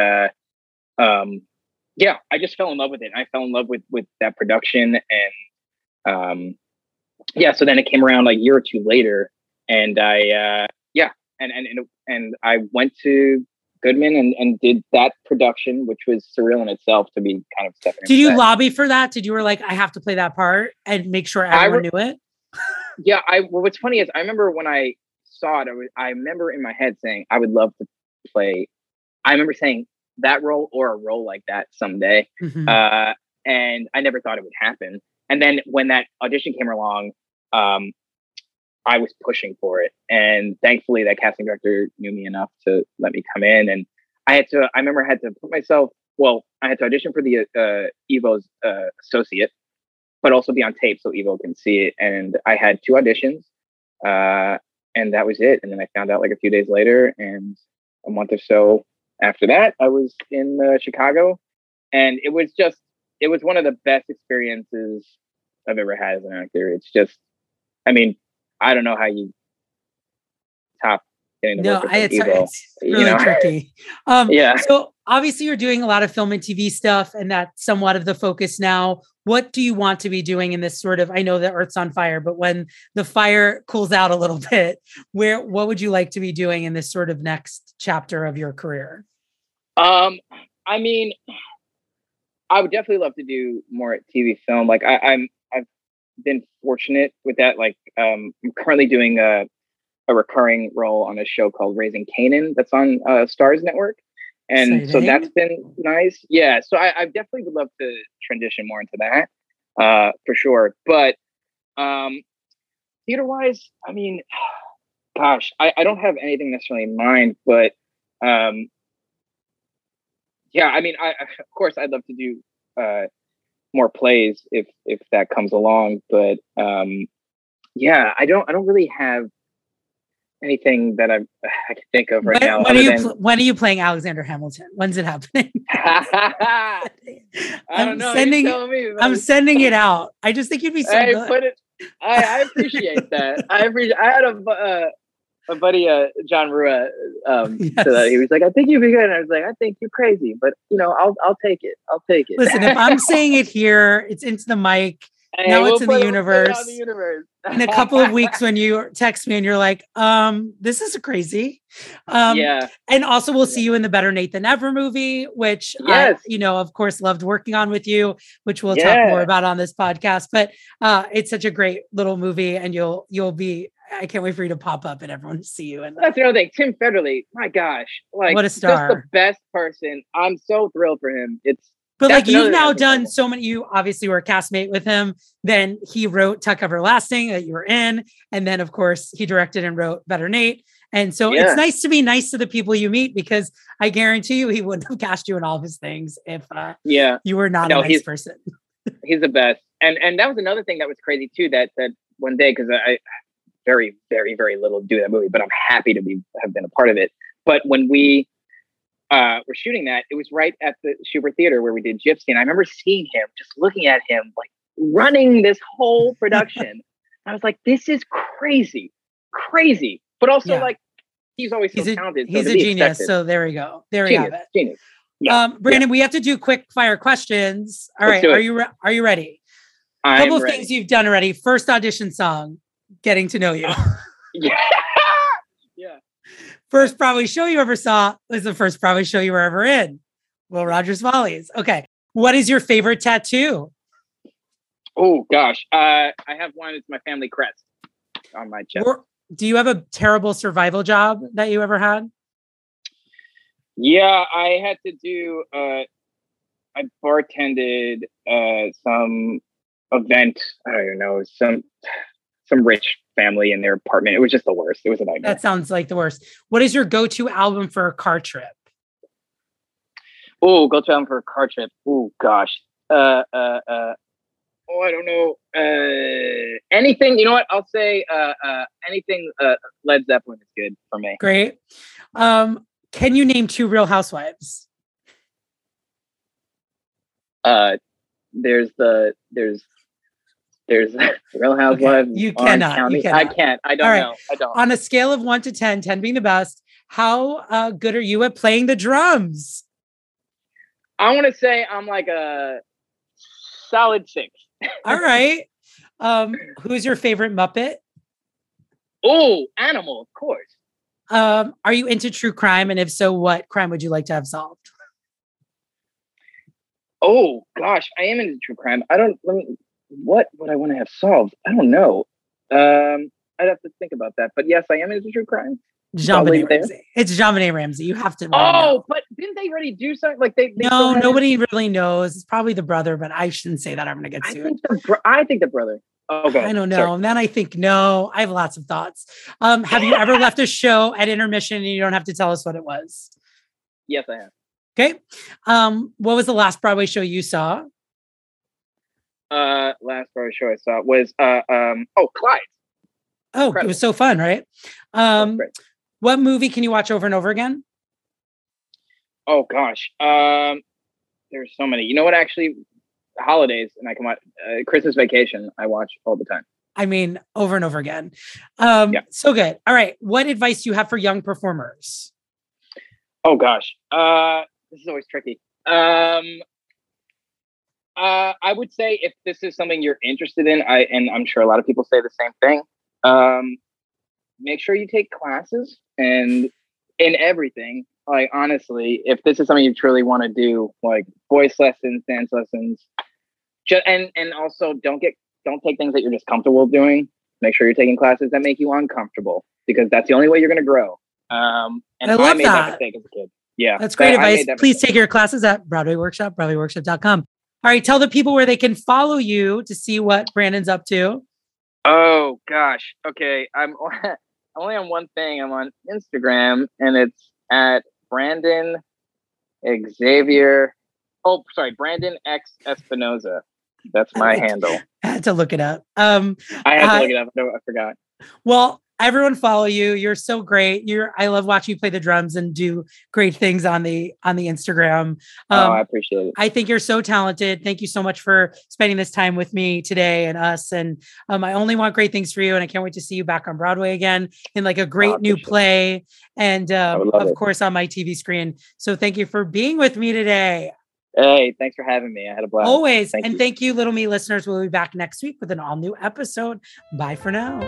I just fell in love with it. I fell in love with that production, and so then it came around like a year or two later, and I went to Goodman and did that production, which was surreal in itself to be kind of stepping. Did you lobby for that? Did you were like, I have to play that part and make sure everyone knew it? Yeah. What's funny is I remember when I saw it, I remember in my head saying, I would love to play. I remember saying that role or a role like that someday. Mm-hmm. And I never thought it would happen. And then when that audition came along, I was pushing for it. And thankfully that casting director knew me enough to let me come in. And I remember I had to put myself, I had to audition for the Evo's associate, but also be on tape so Evo can see it. And I had 2 auditions, and that was it. And then I found out like a few days later, and a month or so after that, I was in Chicago, and it was one of the best experiences I've ever had as an actor. It's just, I don't know how you top getting the work with Evo. It's really tricky. So obviously you're doing a lot of film and TV stuff, and that's somewhat of the focus now. What do you want to be doing in this sort of, I know that Earth's on fire, but when the fire cools out a little bit, what would you like to be doing in this sort of next chapter of your career? I would definitely love to do more TV film. Like I've been fortunate with that. Like I'm currently doing a recurring role on a show called Raising Kanan that's on Starz Network, and so that's been nice. Yeah, so I definitely would love to transition more into that for sure. But theater wise, gosh, I don't have anything necessarily in mind, but of course I'd love to do more plays if that comes along, but I don't really have anything that I can think of right now. When are you playing Alexander Hamilton? When's it happening? I don't know. I'm sending it out. I just think you'd be so good. I appreciate that. I had a buddy, John Rua, he was like, I think you'd be good. And I was like, I think you're crazy, but I'll take it. I'll take it. Listen, if I'm saying it here, it's into the mic. Now it's in the universe. In a couple of weeks when you text me and you're like, this is crazy. And also we'll see you in the Better Nate Than Ever movie, which I, of course, loved working on with you, which we'll talk more about on this podcast. But it's such a great little movie, and you'll be, I can't wait for you to pop up and everyone to see you. And that's another thing. Tim Federle, my gosh, like what a star. Just the best person. I'm so thrilled for him. But like you've now done so many, you obviously were a castmate with him. Then he wrote Tuck Everlasting that you were in. And then of course he directed and wrote Better Nate. And so it's nice to be nice to the people you meet, because I guarantee you he wouldn't have cast you in all of his things if you were not a nice person. He's the best. And that was another thing that was crazy too, that one day, because I very, very, very little to do that movie, but I'm happy to have been a part of it. But when we were shooting that, it was right at the Schubert Theater where we did Gypsy. And I remember seeing him, just looking at him, like running this whole production. I was like, this is crazy. But also like, he's always so talented. He's a genius. Expected. So there we go. There we have it. Genius. Yeah. Brandon, we have to do quick fire questions. All right. Are you ready? A couple of things you've done already. First audition song, Getting to Know You. Yeah. First Broadway show you ever saw was the first Broadway show you were ever in. Will Rogers Follies. Okay. What is your favorite tattoo? Oh gosh. I have one. It's my family crest on my chest. Do you have a terrible survival job that you ever had? Yeah, I had to do, I bartended some event. I don't even know, some rich family in their apartment. It was just the worst. It was a nightmare. That sounds like the worst. What is your go-to album for a car trip? Oh, go-to album for a car trip. Oh gosh. I don't know. Anything, you know what? I'll say anything Led Zeppelin is good for me. Great. Can you name 2 Real Housewives? There's Real Housewives. Okay. You cannot. I can't. I don't know. I don't. On a scale of 1 to 10, 10 being the best, how good are you at playing the drums? I want to say I'm like a solid 6. All right. Who's your favorite Muppet? Oh, Animal, of course. Are you into true crime? And if so, what crime would you like to have solved? Oh gosh, I am into true crime. What would I want to have solved? I don't know. I'd have to think about that. But yes, I am into true crime. JonBenet Ramsey. It's JonBenet Ramsey. You have to. But didn't they already do something? Like they no, nobody really knows. It's probably the brother, but I shouldn't say that. I'm going to get sued. I think the brother. Okay. I don't know. Sorry. And then I think, no, I have lots of thoughts. Have you ever left a show at intermission and you don't have to tell us what it was? Yes, I have. Okay. What was the last Broadway show you saw? Last Broadway show I saw was Clyde. Oh, incredible. It was so fun, right? What movie can you watch over and over again? Oh gosh. There's so many. You know what, actually, holidays, and I can watch Christmas Vacation. I watch all the time. I mean, over and over again. So good. All right. What advice do you have for young performers? Oh gosh. This is always tricky. I would say if this is something you're interested in, and I'm sure a lot of people say the same thing, make sure you take classes and in everything. Like, honestly, if this is something you truly want to do, like voice lessons, dance lessons, and also don't take things that you're just comfortable doing. Make sure you're taking classes that make you uncomfortable, because that's the only way you're going to grow. And I love made that mistake as a kid. Yeah. That's great advice. Please take your classes at Broadway Workshop, BroadwayWorkshop.com. All right. Tell the people where they can follow you to see what Brandon's up to. Oh, gosh. Okay. I'm only on one thing. I'm on Instagram, and it's at Brandon Xavier. Oh, sorry. Brandon X Espinoza. That's my handle. I had to look it up. I had to look it up. No, I forgot. Well, everyone follow you. You're so great. I love watching you play the drums and do great things on the Instagram. I appreciate it. I think you're so talented. Thank you so much for spending this time with me today and us. And I only want great things for you. And I can't wait to see you back on Broadway again in like a great new play. And of course on my TV screen. So thank you for being with me today. Hey, thanks for having me. I had a blast. Always. Thank you, Little Me listeners. We'll be back next week with an all new episode. Bye for now.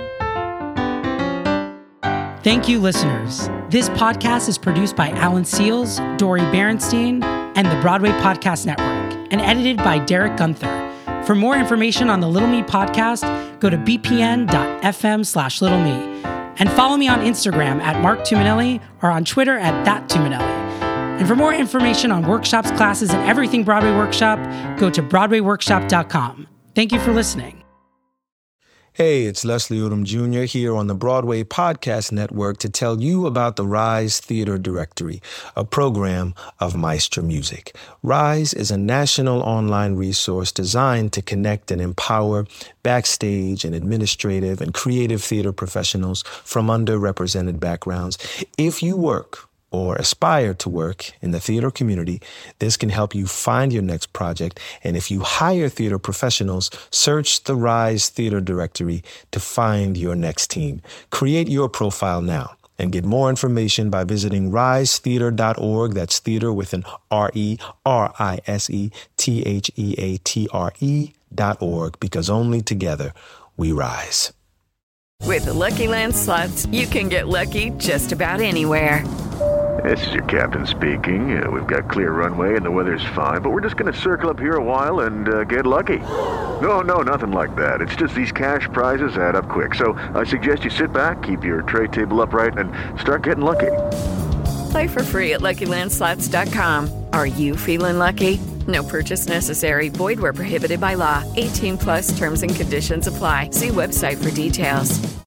Thank you, listeners. This podcast is produced by Alan Seals, Dori Berenstein, and the Broadway Podcast Network, and edited by Derek Gunther. For more information on the Little Me podcast, go to bpn.fm/littleme. And follow me on Instagram at Mark Tuminelli or on Twitter at ThatTuminelli. And for more information on workshops, classes, and everything Broadway Workshop, go to BroadwayWorkshop.com. Thank you for listening. Hey, it's Leslie Odom Jr. here on the Broadway Podcast Network to tell you about the Rise Theater Directory, a program of Maestro Music. Rise is a national online resource designed to connect and empower backstage and administrative and creative theater professionals from underrepresented backgrounds. If you work or aspire to work in the theater community, this can help you find your next project. And if you hire theater professionals, search the Rise Theater Directory to find your next team. Create your profile now and get more information by visiting risetheater.org. That's theater with an RERISETHEATRE.org, because only together we rise. With the Lucky Land Slots, you can get lucky just about anywhere. This is your captain speaking. We've got clear runway and the weather's fine, but we're just going to circle up here a while and get lucky. No, nothing like that. It's just these cash prizes add up quick. So I suggest you sit back, keep your tray table upright, and start getting lucky. Play for free at LuckyLandSlots.com. Are you feeling lucky? No purchase necessary. Void where prohibited by law. 18+ terms and conditions apply. See website for details.